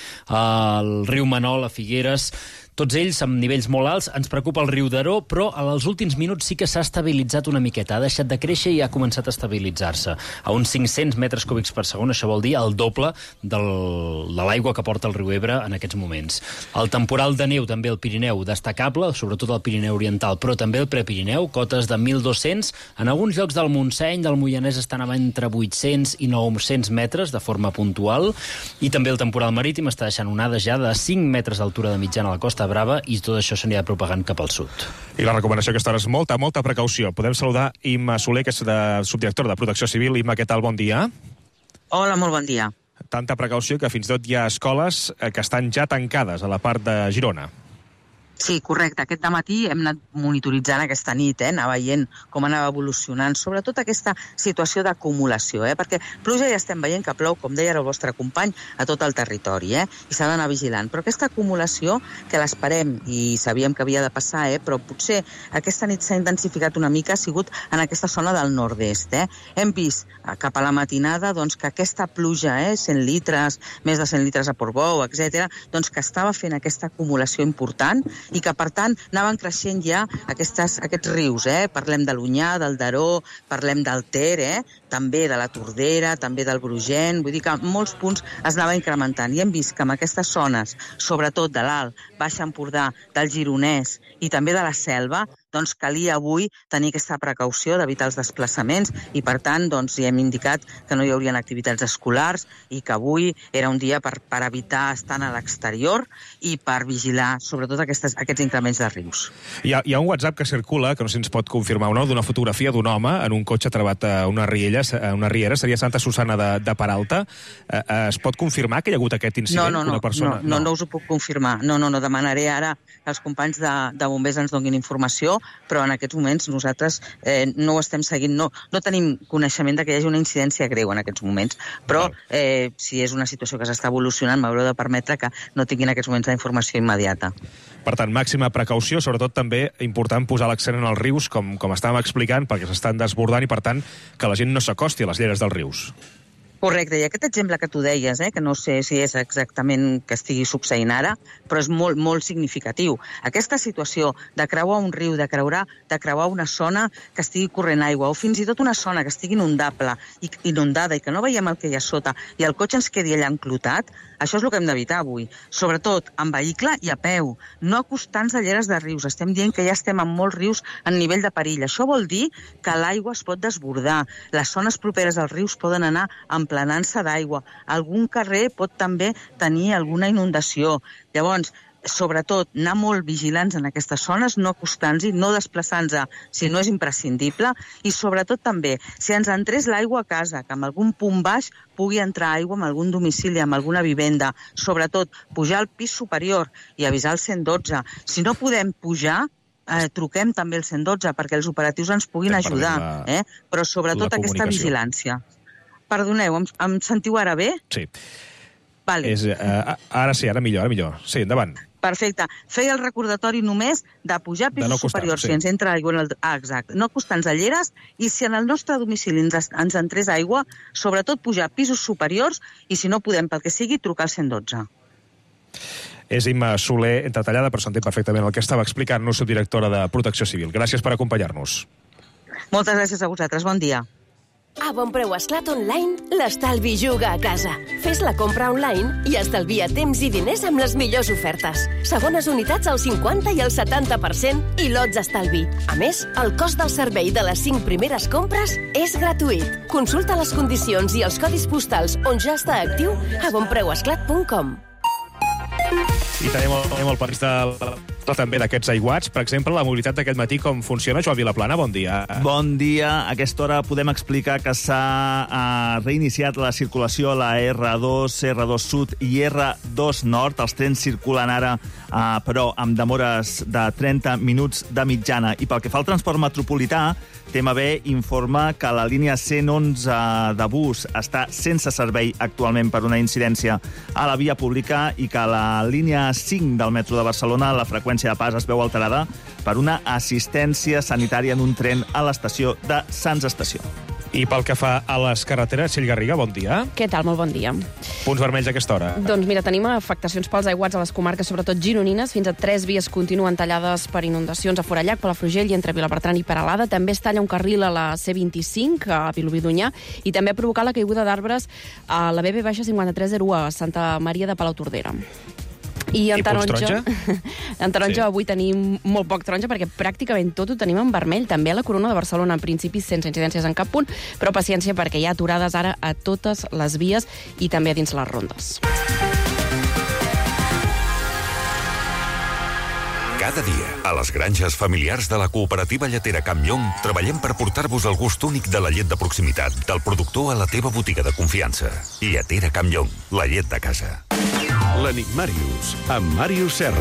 el riu Manol, a Figueres, tots ells amb nivells molt alts. Ens preocupa el riu Daró, però als últims minuts sí que s'ha estabilitzat una miqueta, ha deixat de créixer i ha començat a estabilitzar-se. A uns 500 metres cúbics per segon, això vol dir el doble de l'aigua que porta el riu Ebre en aquests moments. El temporal de neu també al Pirineu, destacable, sobretot al Pirineu Oriental, però també al Prepirineu, cotes de 1.200. En alguns llocs del Montseny, del Moianès, estan entre 800 i 900 metres de forma puntual, i també el temporal marítim està deixant onades ja de 5 metres d'altura de mitjana a la Costa Brava, i tot això s'anirà propagant cap al sud. I la recomanació aquesta hora és molta precaució. Podem saludar Imma Soler, que és subdirectora de Protecció Civil. Imma, què tal? Bon dia. Hola, molt bon dia. Tanta precaució que fins i tot hi ha escoles que estan ja tancades a la part de Girona. Sí, correcte. Aquest dematí hem anat monitoritzant aquesta nit, anar veient com anava evolucionant, sobretot aquesta situació d'acumulació, perquè pluja ja estem veient que plou, com deia el vostre company, a tot el territori, i s'ha d'anar vigilant. Però aquesta acumulació, que l'esperem i sabíem que havia de passar, però potser aquesta nit s'ha intensificat una mica, ha sigut en aquesta zona del nord-est. Hem vist cap a la matinada que aquesta pluja, 100 litres, més de 100 litres a Portbou, etc., que estava fent aquesta acumulació important i que, per tant, anaven creixent ja aquests rius. Parlem de l'Onyar, del Daró, parlem del Ter, també de la Tordera, també del Brugent. Vull dir que en molts punts es anava incrementant. I hem vist que en aquestes zones, sobretot de l'Alt, Baix Empordà, del Gironès i també de la Selva, calia avui tenir aquesta precaució d'evitar els desplaçaments i, per tant, ja hem indicat que no hi haurien activitats escolars i que avui era un dia per evitar estar a l'exterior i per vigilar, sobretot, aquests increments de rius. Hi ha un WhatsApp que circula, que no sé si ens pot confirmar o no, d'una fotografia d'un home en un cotxe atrapat a una riera, seria Santa Susana de Peralta. Es pot confirmar que hi ha hagut aquest incident? No us ho puc confirmar. No, demanaré ara que els companys de bombers ens donin informació, però en aquests moments nosaltres no ho estem seguint, no tenim coneixement de que hi hagi una incidència greu en aquests moments, però si és una situació que s'està evolucionant, m'haureu de permetre que no tinguin en aquests moments la informació immediata. Per tant, màxima precaució, sobretot també important posar l'accent en els rius, com estàvem explicant, perquè s'estan desbordant i, per tant, que la gent no s'acosti a les lleres dels rius. Correcte, i aquest exemple que tu deies, que no sé si és exactament que estigui succeint ara, però és molt, molt significatiu. Aquesta situació de creuar un riu, de creuar una zona que estigui corrent aigua, o fins i tot una zona que estigui inundada i que no veiem el que hi ha sota i el cotxe ens quedi allà enclotat, això és el que hem d'evitar avui. Sobretot en vehicle i a peu, no acostant-nos a lleres de rius. Estem dient que ja estem en molts rius en nivell de perill. Això vol dir que l'aigua es pot desbordar. Les zones properes als rius poden anar emplenant-se d'aigua. Algun carrer pot també tenir alguna inundació. Llavors, sobretot, anar molt vigilants en aquestes zones, no acostant-s'hi, no desplaçant-se si no és imprescindible, i sobretot també, si ens entrés l'aigua a casa, que en algun punt baix pugui entrar aigua en algun domicili, en alguna vivenda, sobretot pujar al pis superior i avisar el 112. Si no podem pujar, truquem també el 112 perquè els operatius ens puguin ajudar, però sobretot aquesta vigilància. Perdoneu, em sentiu ara bé? Sí. Vale. Ara sí, ara millor. Sí, endavant. Perfecte. Feia el recordatori només de pujar a pisos superiors si ens entra aigua en el... exacte. No acostar-nos a lleres, i si en el nostre domicili ens entrés aigua, sobretot pujar a pisos superiors i, si no podem, pel que sigui, trucar al 112. És Imma Soler, entretallada, però s'entén perfectament el que estava explicant-nos, subdirectora de Protecció Civil. Gràcies per acompanyar-nos. Moltes gràcies a vosaltres. Bon dia. A Bon Preu Esclat Online, l'estalvi juga a casa. Fes la compra online i estalvia temps i diners amb les millors ofertes. Segones unitats al 50 i al 70% i lots estalvi. A més, el cost del servei de les 5 primeres compres és gratuït. Consulta les condicions i els codis postals on ja està actiu a bonpreuesclat.com. I tenim el periodista també d'aquests aiguats. Per exemple, la mobilitat d'aquest matí, com funciona? Joan Vilaplana, bon dia. Bon dia. A aquesta hora podem explicar que s'ha reiniciat la circulació a la R2, R2 Sud i R2 Nord. Els trens circulen ara, però amb demores de 30 minuts de mitjana. I pel que fa al transport metropolità, TMB informa que la línia 111 de bus està sense servei actualment per una incidència a la via pública i que la línia 5 del metro de Barcelona, la freqüència de pas es veu alterada per una assistència sanitària en un tren a l'estació de Sants Estació. I pel que fa a les carreteres, Txell Garriga, bon dia. Què tal? Molt bon dia. Punts vermells a aquesta hora. Doncs mira, tenim afectacions pels aiguats a les comarques, sobretot gironines. Fins a 3 vies continuen tallades per inundacions a Forallac, Palafrugell i entre Vilabertran i Peralada. També es talla un carril a la C25, a Vilobí d'Onyar, i també ha provocat la caiguda d'arbres a la BB-5301 a Santa Maria de Palautordera. I en taronja, sí. Avui tenim molt poc taronja perquè pràcticament tot ho tenim en vermell. També a la Corona de Barcelona, en principi, sense incidències en cap punt, però paciència perquè hi ha aturades ara a totes les vies i també a dins les rondes. Cada dia, a les granges familiars de la cooperativa lletera Camp Llong, treballem per portar-vos el gust únic de la llet de proximitat, del productor a la teva botiga de confiança. Lletera Camp Llong, la llet de casa. L'Enigmàrius, amb Màrius Serra.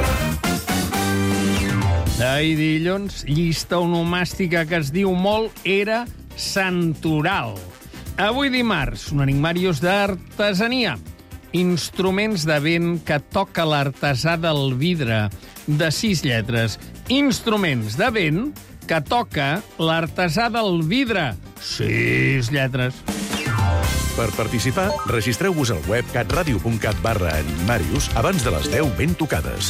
Ai, dilluns, llista onomàstica que es diu molt era santoral. Avui dimarts, un Enigmàrius d'artesania. Instruments de vent que toca l'artesà del vidre, de 6 lletres. Instruments de vent que toca l'artesà del vidre, 6 lletres. Per participar, registreu-vos al web catradio.cat/enigmàrius abans de les 10 ben tocades.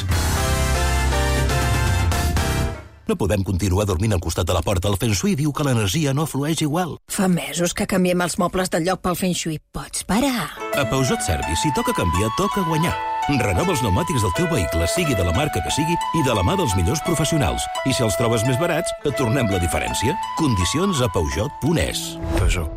No podem continuar dormint al costat de la porta. El Feng Shui diu que l'energia no flueix igual. Fa mesos que canviem els mobles de lloc pel Feng Shui. Pots parar. A Peugeot Service, si toca canviar, toca guanyar. Renova els pneumàtics del teu vehicle, sigui de la marca que sigui, i de la mà dels millors professionals. I si els trobes més barats, et tornem la diferència. Condicions a Peugeot.es. Peugeot.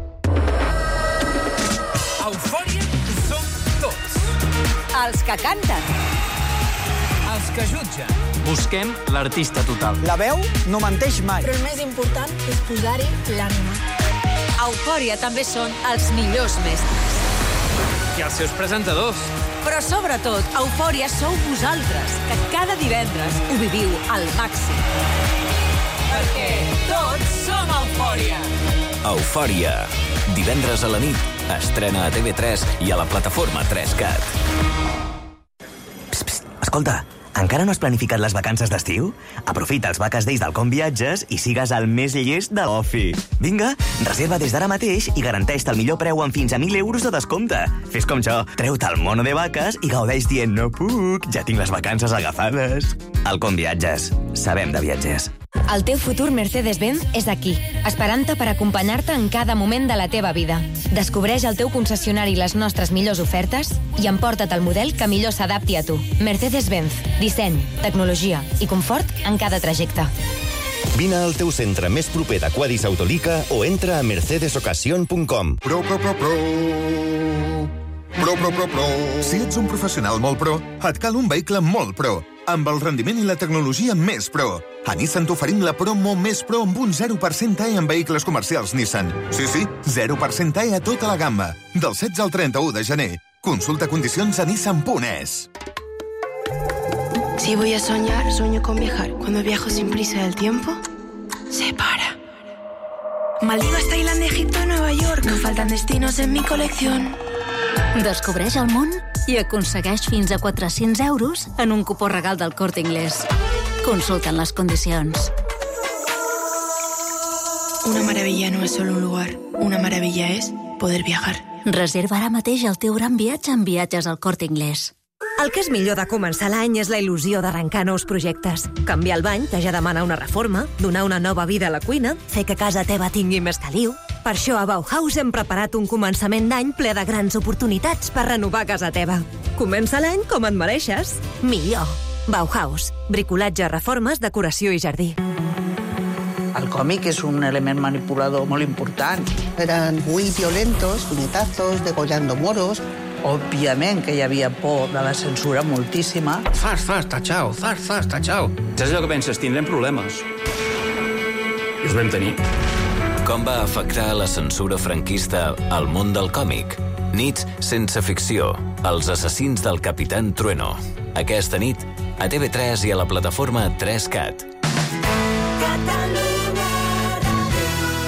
Eufòria som tots. Els que canten. Els que jutgen. Busquem l'artista total. La veu no menteix mai. Però el més important és posar-hi l'ànima. Eufòria també són els millors mestres. I els seus presentadors. Però sobretot, Eufòria sou vosaltres, que cada divendres ho viviu al màxim. Perquè tots som Eufòria. Eufòria. Divendres a la nit. Estrena a TV3 i a la plataforma 3Cat. Escolta, encara no has planificat les vacances d'estiu? Aprofita els Vaques Days del Com Viatges i sigues el més llest de l'ofi. Vinga, reserva des d'ara mateix i garanteix-te el millor preu amb fins a 1.000 euros de descompte. Fes com jo, treu-te el mono de vaques i gaudeix dient no puc, ja tinc les vacances agafades. El Com Viatges. Sabem de viatges. El teu futur Mercedes-Benz és aquí, esperant-te per acompanyar-te en cada moment de la teva vida. Descobreix el teu concessionari les nostres millors ofertes i emporta't el model que millor s'adapti a tu. Mercedes-Benz. Disseny, tecnologia i confort en cada trajecte. Vine al teu centre més proper de Quadis Autolica o entra a mercedesocasion.com. Pro. Si ets un professional molt pro, et cal un vehicle molt pro, amb el rendiment i la tecnologia més pro. A Nissan t'oferim la promo més pro amb un 0% E en vehicles comercials Nissan. Sí, 0% E a tota la gamma. Del 16 al 31 de gener. Consulta condicions a nissan.es. Si voy a soñar, sueño con viajar. Cuando viajo sin prisa del tiempo, se para. Maldivas, Tailandia, Egipto, Nueva York. No faltan destinos en mi colección. Descobreix el món i aconsegueix fins a 400 euros en un cupó regal del Corte Inglés. Consulten les condicions. Una maravilla no es solo un lugar. Una maravilla es poder viajar. Reserva ara mateix el teu gran viatge en Viatges al Corte Inglés. El que és millor de començar l'any és la il·lusió d'arrencar nous projectes. Canviar el bany, que ja demana una reforma, donar una nova vida a la cuina, fer que casa teva tingui més caliu. Per això a Bauhaus hem preparat un començament d'any ple de grans oportunitats per renovar casa teva. Comença l'any com et mereixes. Millor. Bauhaus. Bricolatge, reformes, decoració i jardí. El còmic és un element manipulador molt important. Eran muy violentos, puñetazos, degollando moros. Òbviament que hi havia por de la censura moltíssima. Zas, tachao. Saps allò que penses? Tindrem problemes. I els vam tenir. Com va afectar la censura franquista al món del còmic? Nits sense ficció. Els assassins del Capitán Trueno. Aquesta nit, a TV3 i a la plataforma 3Cat.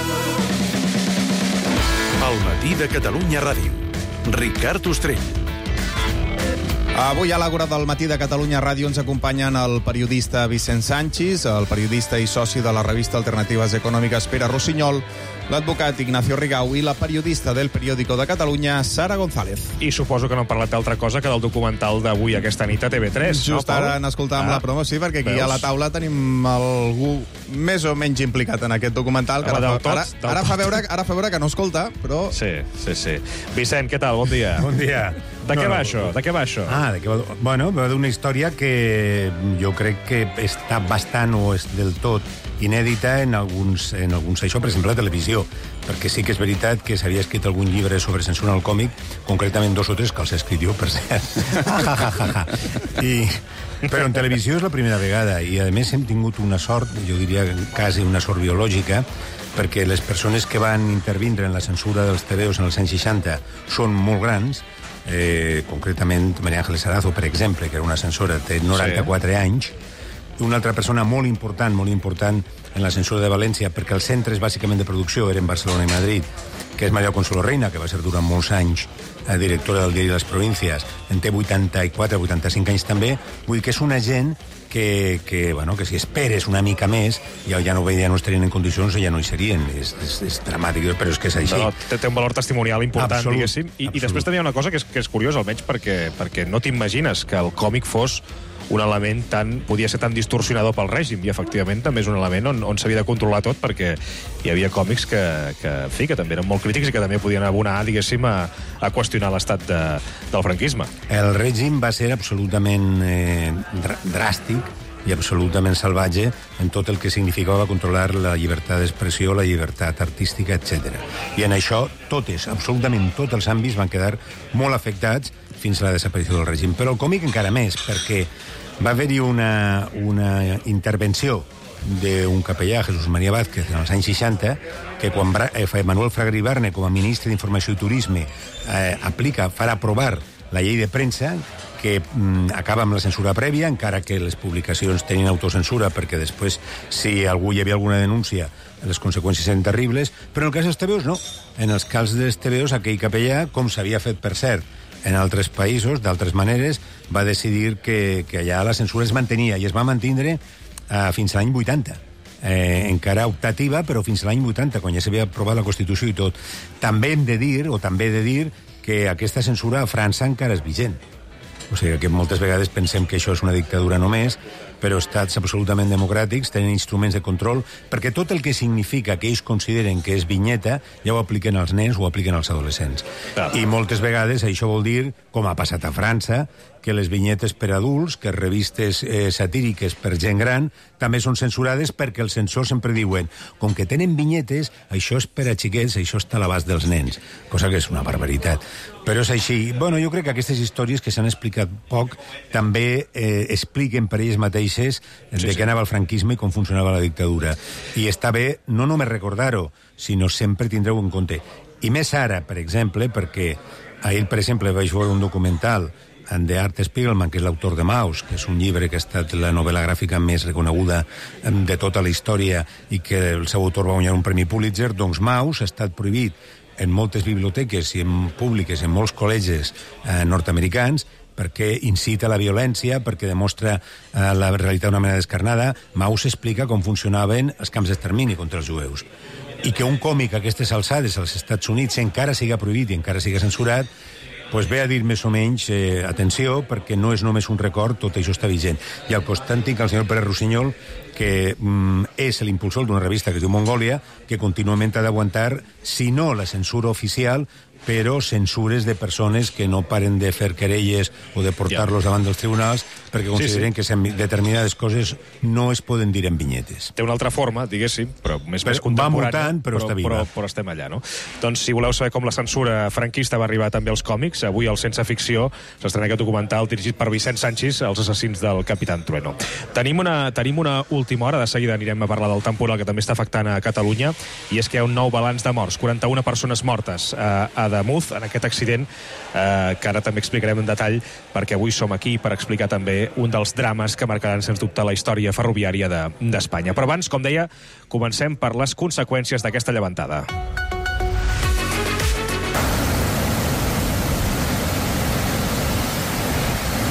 El matí de Catalunya Ràdio. Ricard Ostrell. Avui a l'Àgora del matí de Catalunya Ràdio ens acompanyen el periodista Vicent Sanchis, el periodista i soci de la revista Alternatives Econòmiques Pere Rossinyol, l'advocat Ignacio Rigau i la periodista del Periódico de Catalunya, Sara González. I suposo que no han parlat d'altra cosa que del documental d'avui aquesta nit a TV3. Just ara n'escoltàvem la promo, sí, perquè aquí a la taula tenim algú més o menys implicat en aquest documental, que ara fa veure que no escolta, però... Sí. Vicent, què tal? Bon dia. Bon dia. De què va això? Bueno, va d'una història que jo crec que està bastant o és del tot inèdita en alguns això, per exemple, la televisió, perquè sí que és veritat que s'havia escrit algun llibre sobre censura al còmic, concretament 2 o 3 que els he escrit jo, per cert. Però en televisió és la primera vegada, i a més hem tingut una sort, jo diria quasi una sort biològica, perquè les persones que van intervindre en la censura dels TVOs en els anys 60 són molt grans, concretament María Ángeles Arazo, per exemple, que era una censora, té 94 anys. Una altra persona molt important en la censura de València, perquè els centres bàsicament de producció eren Barcelona i Madrid, que és María Consuelo Reina, que va ser durant molts anys directora del diari Les Provincias, en té 85 anys també. Vull dir que és una gent que si esperes una mica més, ja no estarien en condicions, ja no hi serien. És dramàtic, però és que és així. No, té un valor testimonial important, diguéssim. I després també hi ha una cosa que és curiosa, almenys perquè no t'imagines que el còmic fos un element podia ser tan distorsionador pel règim, i efectivament també és un element on s'havia de controlar tot, perquè hi havia còmics que també eren molt crítics i que també podien abonar, diguéssim, a qüestionar l'estat del franquisme. El règim va ser absolutament dràstic i absolutament salvatge en tot el que significava controlar la llibertat d'expressió, la llibertat artística, etc. I en això absolutament tots els àmbits van quedar molt afectats fins a la desaparició del règim. Però el còmic encara més, perquè va haver-hi una intervenció d'un capellà, Jesús María Vázquez, en els anys 60, que quan Manuel Fraga Iribarne, com a ministre d'Informació i Turisme, farà aprovar la llei de premsa, que acaba amb la censura prèvia, encara que les publicacions tenien autocensura, perquè després, si hi havia alguna denúncia, les conseqüències eren terribles, però en el cas dels TVOs no. En els cas dels TVOs, aquell capellà, com s'havia fet, per cert, en altres països, d'altres maneres, va decidir que allà la censura es mantenia, i es va mantindre fins a l'any 80. Encara optativa, però fins a l'any 80, quan ja s'havia aprovat la Constitució i tot. També he de dir que aquesta censura a França encara és vigent. O sigui que moltes vegades pensem que això és una dictadura només, però estats absolutament democràtics tenen instruments de control, perquè tot el que significa que ells consideren que és vinyeta ja ho apliquen als nens o ho apliquen als adolescents. I moltes vegades això vol dir, com ha passat a França, que les vinyetes per adults, que revistes satíriques per gent gran, també són censurades perquè els censors sempre diuen com que tenen vinyetes, això és per a xiquets, això està a l'abast dels nens, cosa que és una barbaritat. Però és així. Bueno, jo crec que aquestes històries que s'han explicat poc també expliquen per elles mateixes de què anava el franquisme i com funcionava la dictadura. I està bé no només recordar-ho, sinó sempre tindreu en compte. I més ara, per exemple, perquè ahir, per exemple, vaig veure un documental de Art Spiegelman, que és l'autor de Maus, que és un llibre que ha estat la novel·la gràfica més reconeguda de tota la història i que el seu autor va guanyar un premi Pulitzer. Doncs Maus ha estat prohibit en moltes biblioteques i en públiques, en molts col·legis nord-americans, perquè incita a la violència, perquè demostra la realitat d'una manera descarnada. Maus explica com funcionaven els camps d'extermini contra els jueus. I que un còmic a aquestes alçades als Estats Units encara siga prohibit i encara siga censurat, doncs ve a dir més o menys atenció, perquè no és només un record, tot això està vigent. I al costat tinc el senyor Pere Rossinyol, que és l'impulsor d'una revista que es diu Mongòlia, que contínuament ha d'aguantar, si no la censura oficial, però censures de persones que no paren de fer querelles o de portar-los davant dels tribunals perquè consideren que determinades coses no es poden dir en vinyetes. Té una altra forma, diguéssim, però més contemporània. Va mutant, però està viva. Però estem allà, no? Doncs si voleu saber com la censura franquista va arribar també als còmics, avui al Sense Ficció s'estrena aquest documental dirigit per Vicent Sanchis, Els assassins del Capitán Trueno. Tenim una última hora, de seguida anirem a parlar del temporal que també està afectant a Catalunya, i és que hi ha un nou balanç de morts, 41 persones mortes a Ademuz, en aquest accident, que ara també explicarem en detall, perquè avui som aquí per explicar també un dels drames que marcaran, sens dubte, la història ferroviària d'Espanya. Però abans, com deia, comencem per les conseqüències d'aquesta llevantada.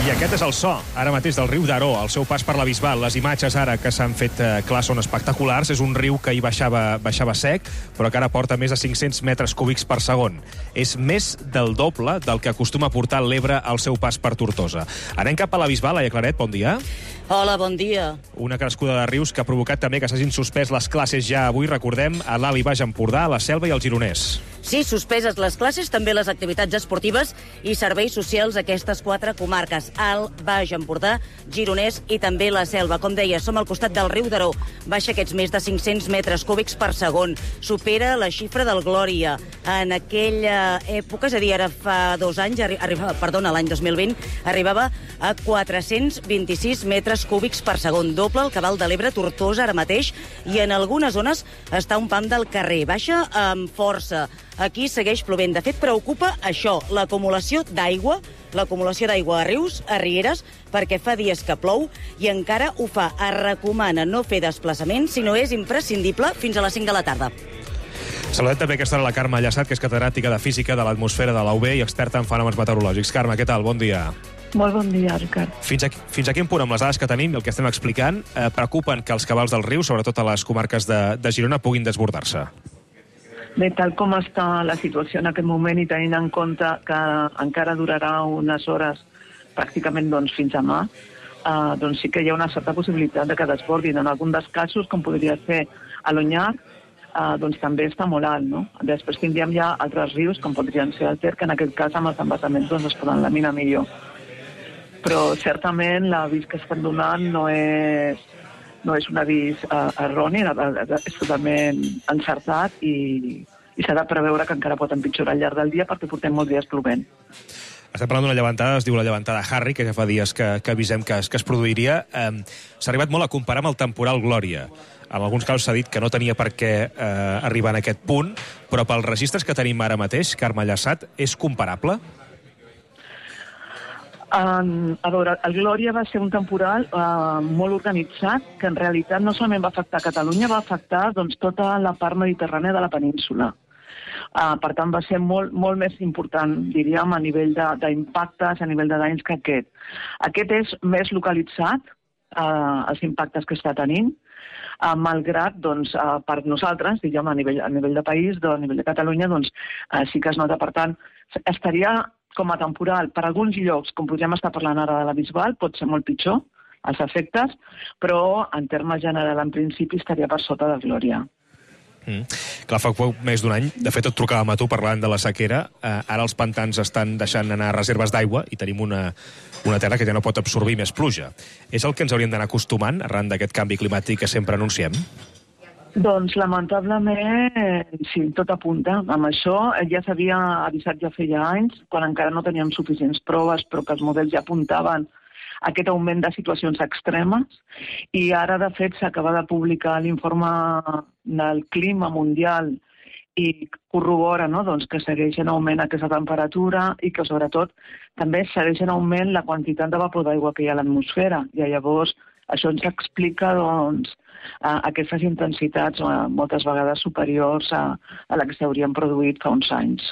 I aquest és el so, ara mateix, del riu Daró, al seu pas per la Bisbal. Les imatges ara que s'han fet clar són espectaculars. És un riu que hi baixava sec, però que ara porta més de 500 metres cúbics per segon. És més del doble del que acostuma a portar l'Ebre al seu pas per Tortosa. Anem cap a la Bisbal, Laia Claret, bon dia. Hola, bon dia. Una crescuda de rius que ha provocat també que s'hagin suspès les classes ja avui, recordem, a l'Alt i Baix Empordà, a la Selva i al Gironès. Sí, suspeses les classes, també les activitats esportives i serveis socials a aquestes 4 comarques, Alt, Baix Empordà, Gironès i també la Selva. Com deia, som al costat del riu Daró. Baixa aquests més de 500 metres cúbics per segon. Supera la xifra del Glòria. En aquella època, és a dir, ara fa 2 anys, l'any 2020, arribava a 426 metres cúbics per segon. Doble el cabal de l'Ebre, Tortosa, ara mateix, i en algunes zones està un pam del carrer. Baixa amb força. Aquí segueix plovent. De fet, preocupa això, l'acumulació d'aigua a rius, a rieres, perquè fa dies que plou i encara ho fa. Es recomana no fer desplaçaments, sinó és imprescindible fins a les 5 de la tarda. Saludem també aquesta hora la Carme Llaçat, que és catedràtica de Física de l'Atmosfera de la UB i experta en fenòmens meteorològics. Carme, què tal? Bon dia. Molt bon dia, Ricard. Fins a quin punt, amb les dades que tenim i el que estem explicant, preocupen que els cabals del riu, sobretot a les comarques de Girona, puguin desbordar-se? Bé, tal com està la situació en aquest moment i tenint en compte que encara durarà unes hores pràcticament fins a demà, doncs sí que hi ha una certa possibilitat de que desbordin. En algun dels casos, com podria ser a l'Onyac, doncs també està molt alt, no? Després tindríem ja altres rius, com podrien ser el Ter, que en aquest cas amb els embassaments es poden laminar millor. Però certament l'avís que estan donant no és un avís erroni, és totalment encertat i s'ha de preveure que encara pot empitjorar al llarg del dia perquè portem molts dies plovent. Estem parlant d'una llevantada, es diu la llevantada Harry, que ja fa dies que avisem que es produiria. S'ha arribat molt a comparar amb el temporal Glòria. En alguns casos s'ha dit que no tenia per què arribar en aquest punt, però pels registres que tenim ara mateix, Carme Llaçat, és comparable? A veure, el Glòria va ser un temporal molt organitzat, que en realitat no solament va afectar Catalunya, va afectar tota la part mediterrània de la península. Per tant, va ser molt més important, diríem, a nivell d'impactes, a nivell de danys que aquest. Aquest és més localitzat, els impactes que està tenint, malgrat, per nosaltres, diguem, a nivell de país, a nivell de Catalunya, sí que es nota. Per tant, estaria com a temporal, per alguns llocs, com podríem estar parlant ara de la Bisbal, pot ser molt pitjor, els efectes, però en termes general, en principi, estaria per sota de Glòria. Clar, fa poc més d'un any, de fet et trucàvem a tu parlant de la sequera, ara els pantans estan deixant anar reserves d'aigua i tenim una terra que ja no pot absorbir més pluja. És el que ens hauríem d'anar acostumant arran d'aquest canvi climàtic que sempre anunciem? Doncs, lamentablement, sí, tot apunta. Amb això ja s'havia avisat ja feia anys, quan encara no teníem suficients proves, però que els models ja apuntaven a aquest augment de situacions extremes. I ara, de fet, s'acaba de publicar l'informe del clima mundial i corrobora que segueix en augment aquesta temperatura i que, sobretot, també segueix en augment la quantitat de vapor d'aigua que hi ha a l'atmosfera. I llavors, això ens explica, aquestes intensitats moltes vegades superiors a la que s'haurien produït fa uns anys.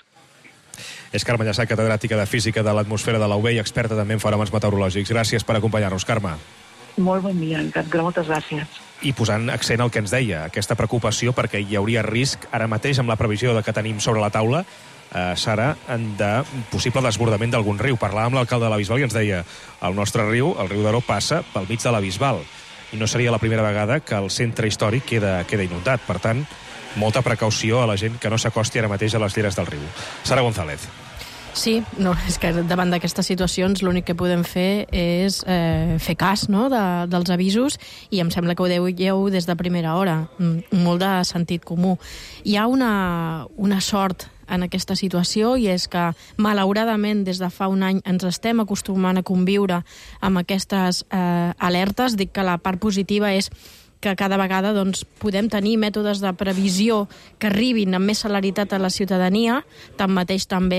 És Carme Llaçat, catedràtica de Física de l'Atmosfera de la UB i experta també en fenòmens meteorològics. Gràcies per acompanyar-nos, Carme. Molt bon dia, moltes gràcies. I posant accent al que ens deia, aquesta preocupació perquè hi hauria risc ara mateix amb la previsió que tenim sobre la taula, Sara, de possible desbordament d'algun riu. Parlàvem amb l'alcalde de la Bisbal i ens deia el nostre riu, el riu Daró, passa pel mig de la Bisbal. I no seria la primera vegada que el centre històric queda inundat. Per tant, molta precaució a la gent que no s'acosti ara mateix a les lleres del riu. Sara González. Sí, no, és que davant d'aquestes situacions l'únic que podem fer és fer cas, no?, dels avisos, i em sembla que ho dèieu des de primera hora, molt de sentit comú. Hi ha una sort en aquesta situació, i és que, malauradament, des de fa un any ens estem acostumant a conviure amb aquestes alertes. Dic que la part positiva és que cada vegada podem tenir mètodes de previsió que arribin amb més celeritat a la ciutadania. Tanmateix també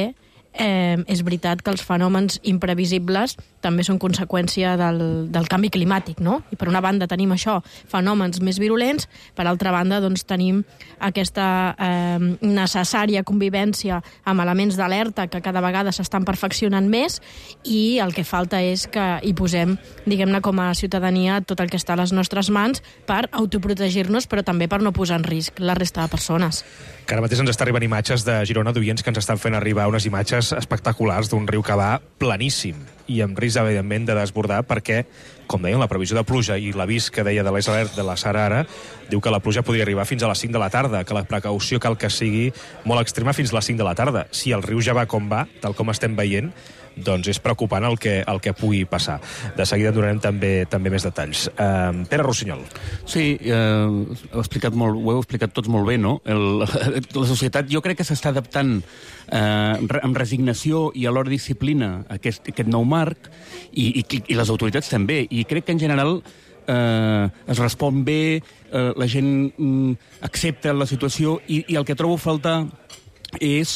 és veritat que els fenòmens imprevisibles també són conseqüència del canvi climàtic, no? I per una banda tenim això, fenòmens més virulents, per altra banda doncs, tenim aquesta necessària convivència amb elements d'alerta que cada vegada s'estan perfeccionant més, i el que falta és que hi posem, diguem-ne, com a ciutadania tot el que està a les nostres mans per autoprotegir-nos, però també per no posar en risc la resta de persones. Que ara mateix ens està arribant imatges de Girona, d'oients que ens estan fent arribar unes imatges espectaculars d'un riu que va planíssim i amb risc, evidentment, de desbordar, perquè, com deien, la previsió de pluja i l'avís que deia de l'Alert de la Sara ara, diu que la pluja podria arribar fins a les 5 de la tarda, que la precaució cal que sigui molt extrema fins a les 5 de la tarda. Si el riu ja va com va, tal com estem veient, doncs és preocupant el que pugui passar. De seguida en donarem també més detalls. Pere Rossinyol. Sí, ho heu explicat tots molt bé, no? La societat jo crec que s'està adaptant amb resignació i alhora disciplina a aquest nou marc, i les autoritats també, i crec que en general es respon bé, la gent accepta la situació, i el que trobo a faltar és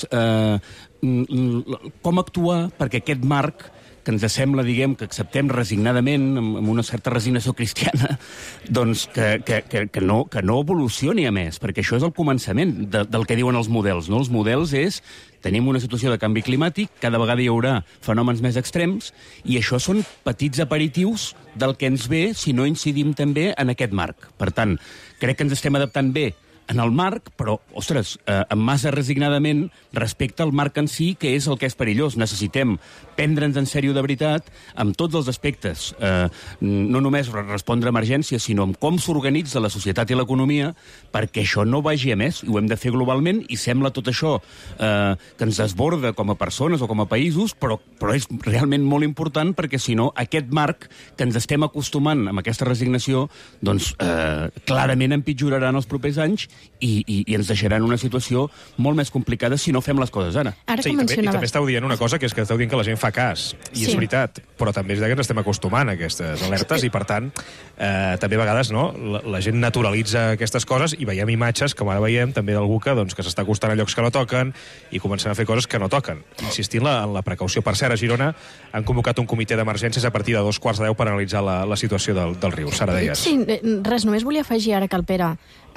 com actuar perquè aquest marc que ens sembla, diguem, que acceptem resignadament, amb una certa resignació cristiana, doncs que no evolucioni a més, perquè això és el començament del que diuen els models, no? Els models és, tenim una situació de canvi climàtic, cada vegada hi haurà fenòmens més extrems, i això són petits aperitius del que ens ve si no incidim també en aquest marc. Per tant, crec que ens estem adaptant bé en el marc, però, ostres, amb massa resignadament respecte al marc en si, que és el que és perillós. Necessitem prendre'ns en sèrio de veritat amb tots els aspectes, no només respondre a emergències, sinó amb com s'organitza la societat i l'economia, perquè això no vagi a més, i ho hem de fer globalment, i sembla tot això que ens desborda com a persones o com a països, però és realment molt important, perquè si no, aquest marc que ens estem acostumant amb aquesta resignació, doncs clarament empitjorarà en els propers anys, i ens deixarà en una situació molt més complicada si no fem les coses ara. Sí, i també esteu dient una cosa, que és que esteu dient que la gent fa cas, i és veritat, però també és que ens estem acostumant a aquestes alertes, i per tant, també a vegades la gent naturalitza aquestes coses, i veiem imatges, com ara veiem, també d'algú que s'està acostant a llocs que no toquen, i comencen a fer coses que no toquen. Insistint en la precaució. Per cert, a Girona han convocat un comitè d'emergències a partir de 2:15 per analitzar la situació del riu. Sara, deies. Sí, res, només volia afegir ara que el Pere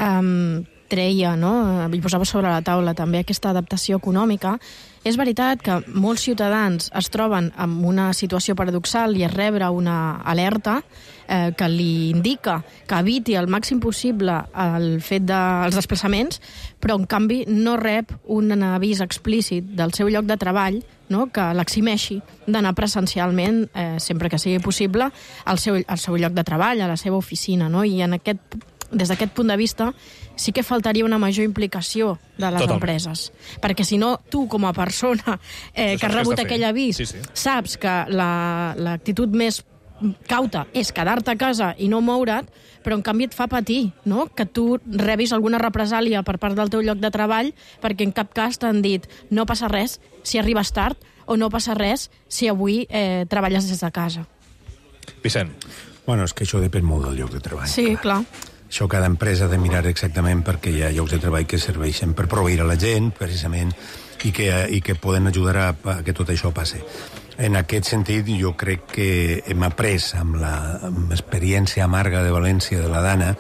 treia, no? I posava sobre la taula també aquesta adaptació econòmica. És veritat que molts ciutadans es troben en una situació paradoxal, i és rebre una alerta que li indica que eviti al màxim possible el fet dels desplaçaments, però en canvi no rep un avís explícit del seu lloc de treball, no?, que l'eximeixi d'anar presencialment, sempre que sigui possible, al seu lloc de treball, a la seva oficina, no? I des d'aquest punt de vista sí que faltaria una major implicació de les empreses. Perquè si no, tu com a persona que has rebut aquell avís, saps que l'actitud més cauta és quedar-te a casa i no moure't, però en canvi et fa patir, no?, que tu rebis alguna represàlia per part del teu lloc de treball, perquè en cap cas t'han dit no passa res si arribes tard, o no passa res si avui treballes des de casa. Vicent. Bueno, és que això depèn molt del lloc de treball. Sí, clar. Això cada empresa ha de mirar exactament, perquè hi ha llocs de treball que serveixen per proveir a la gent, precisament, i que poden ajudar a que tot això passi. En aquest sentit, jo crec que hem après amb l'experiència amarga de València de la Dana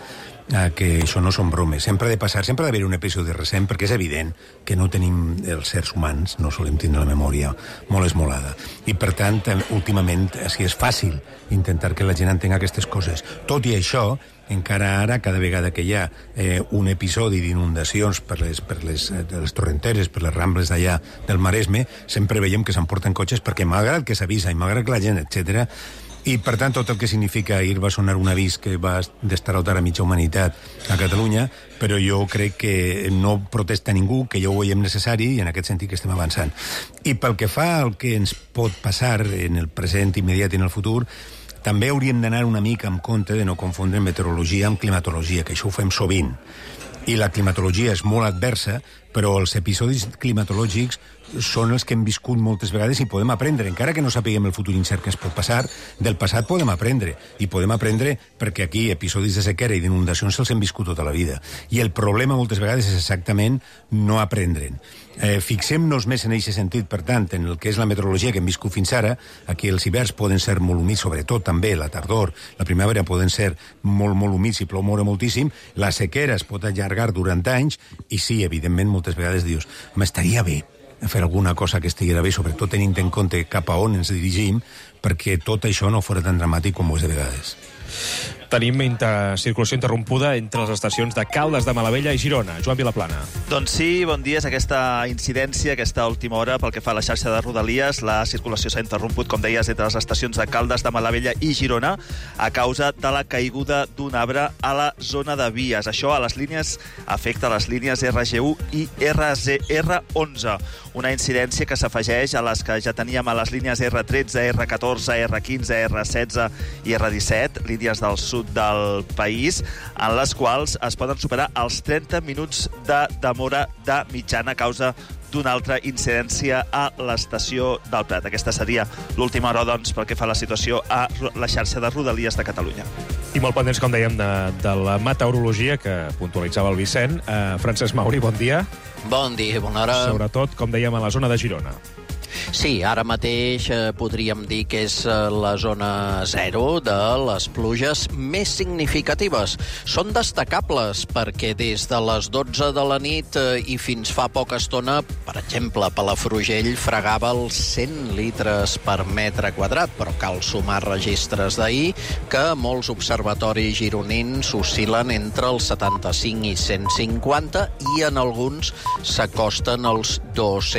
que això no són bromes. Sempre ha de passar, sempre ha d'haver un episodi recent, perquè és evident que no tenim els sers humans, no solem tindre la memòria molt esmolada. I, per tant, últimament, així és fàcil intentar que la gent entenga aquestes coses. Tot i això, encara ara, cada vegada que hi ha un episodi d'inundacions per les torrenteres, per les rambles d'allà del Maresme, sempre veiem que s'emporten cotxes, perquè malgrat que s'avisa i malgrat que la gent, etc. I, per tant, tot el que significa, ahir va sonar un avís que va destarautar a mitja humanitat a Catalunya, però jo crec que no protesta ningú, que ja ho veiem necessari, i en aquest sentit que estem avançant. I pel que fa al que ens pot passar en el present immediat i en el futur, també hauríem d'anar una mica amb compte de no confondre meteorologia amb climatologia, que això ho fem sovint. I la climatologia és molt adversa, però els episodis climatològics són els que hem viscut moltes vegades i podem aprendre, encara que no sapiguem el futur incert que es pot passar, del passat podem aprendre, i podem aprendre perquè aquí episodis de sequera i d'inundacions se'ls hem viscut tota la vida. I el problema moltes vegades és exactament no aprendre'n. Fixem-nos més en aquest sentit, per tant, en el que és la meteorologia que hem viscut fins ara. Aquí els hiverns poden ser molt humits, sobretot també la tardor, la primavera poden ser molt, molt humits i plou moltíssim, la sequera es pot allargar durant anys, i sí, evidentment, moltes vegades dius, estaria bé fer alguna cosa que estiguera bé, sobretot tenint en compte cap a on ens dirigim, perquè tot això no fora tan dramàtic com ho és de vegades. Tenim circulació interrompuda entre les estacions de Caldes de Malavella i Girona. Joan Vilaplana. Doncs sí, bon dia. És aquesta incidència, aquesta última hora, pel que fa a la xarxa de Rodalies. La circulació s'ha interromput, com deies, entre les estacions de Caldes de Malavella i Girona a causa de la caiguda d'un arbre a la zona de vies. Això afecta les línies RG1 i RR11. Una incidència que s'afegeix a les que ja teníem a les línies R13, R14, R15, R16 i R17, línies del sud del país, en les quals es poden superar els 30 minuts de demora de mitjana a causa d'una altra incidència a l'estació del Prat. Aquesta seria l'última hora, doncs, pel que fa a la situació a la xarxa de Rodalies de Catalunya. I molt pendents, com dèiem, de la meteorologia que puntualitzava el Vicent. Francesc Mauri, bon dia. Bon dia, bona hora. Sobretot, com dèiem, a la zona de Girona. Sí, ara mateix podríem dir que és la zona 0 de les pluges més significatives. Són destacables perquè des de les 12 de la nit i fins fa poca estona, per exemple, Palafrugell fregava els 100 litres per metre quadrat, però cal sumar registres d'ahir que molts observatoris gironins oscil·len entre els 75 i 150 i en alguns s'acosten als 200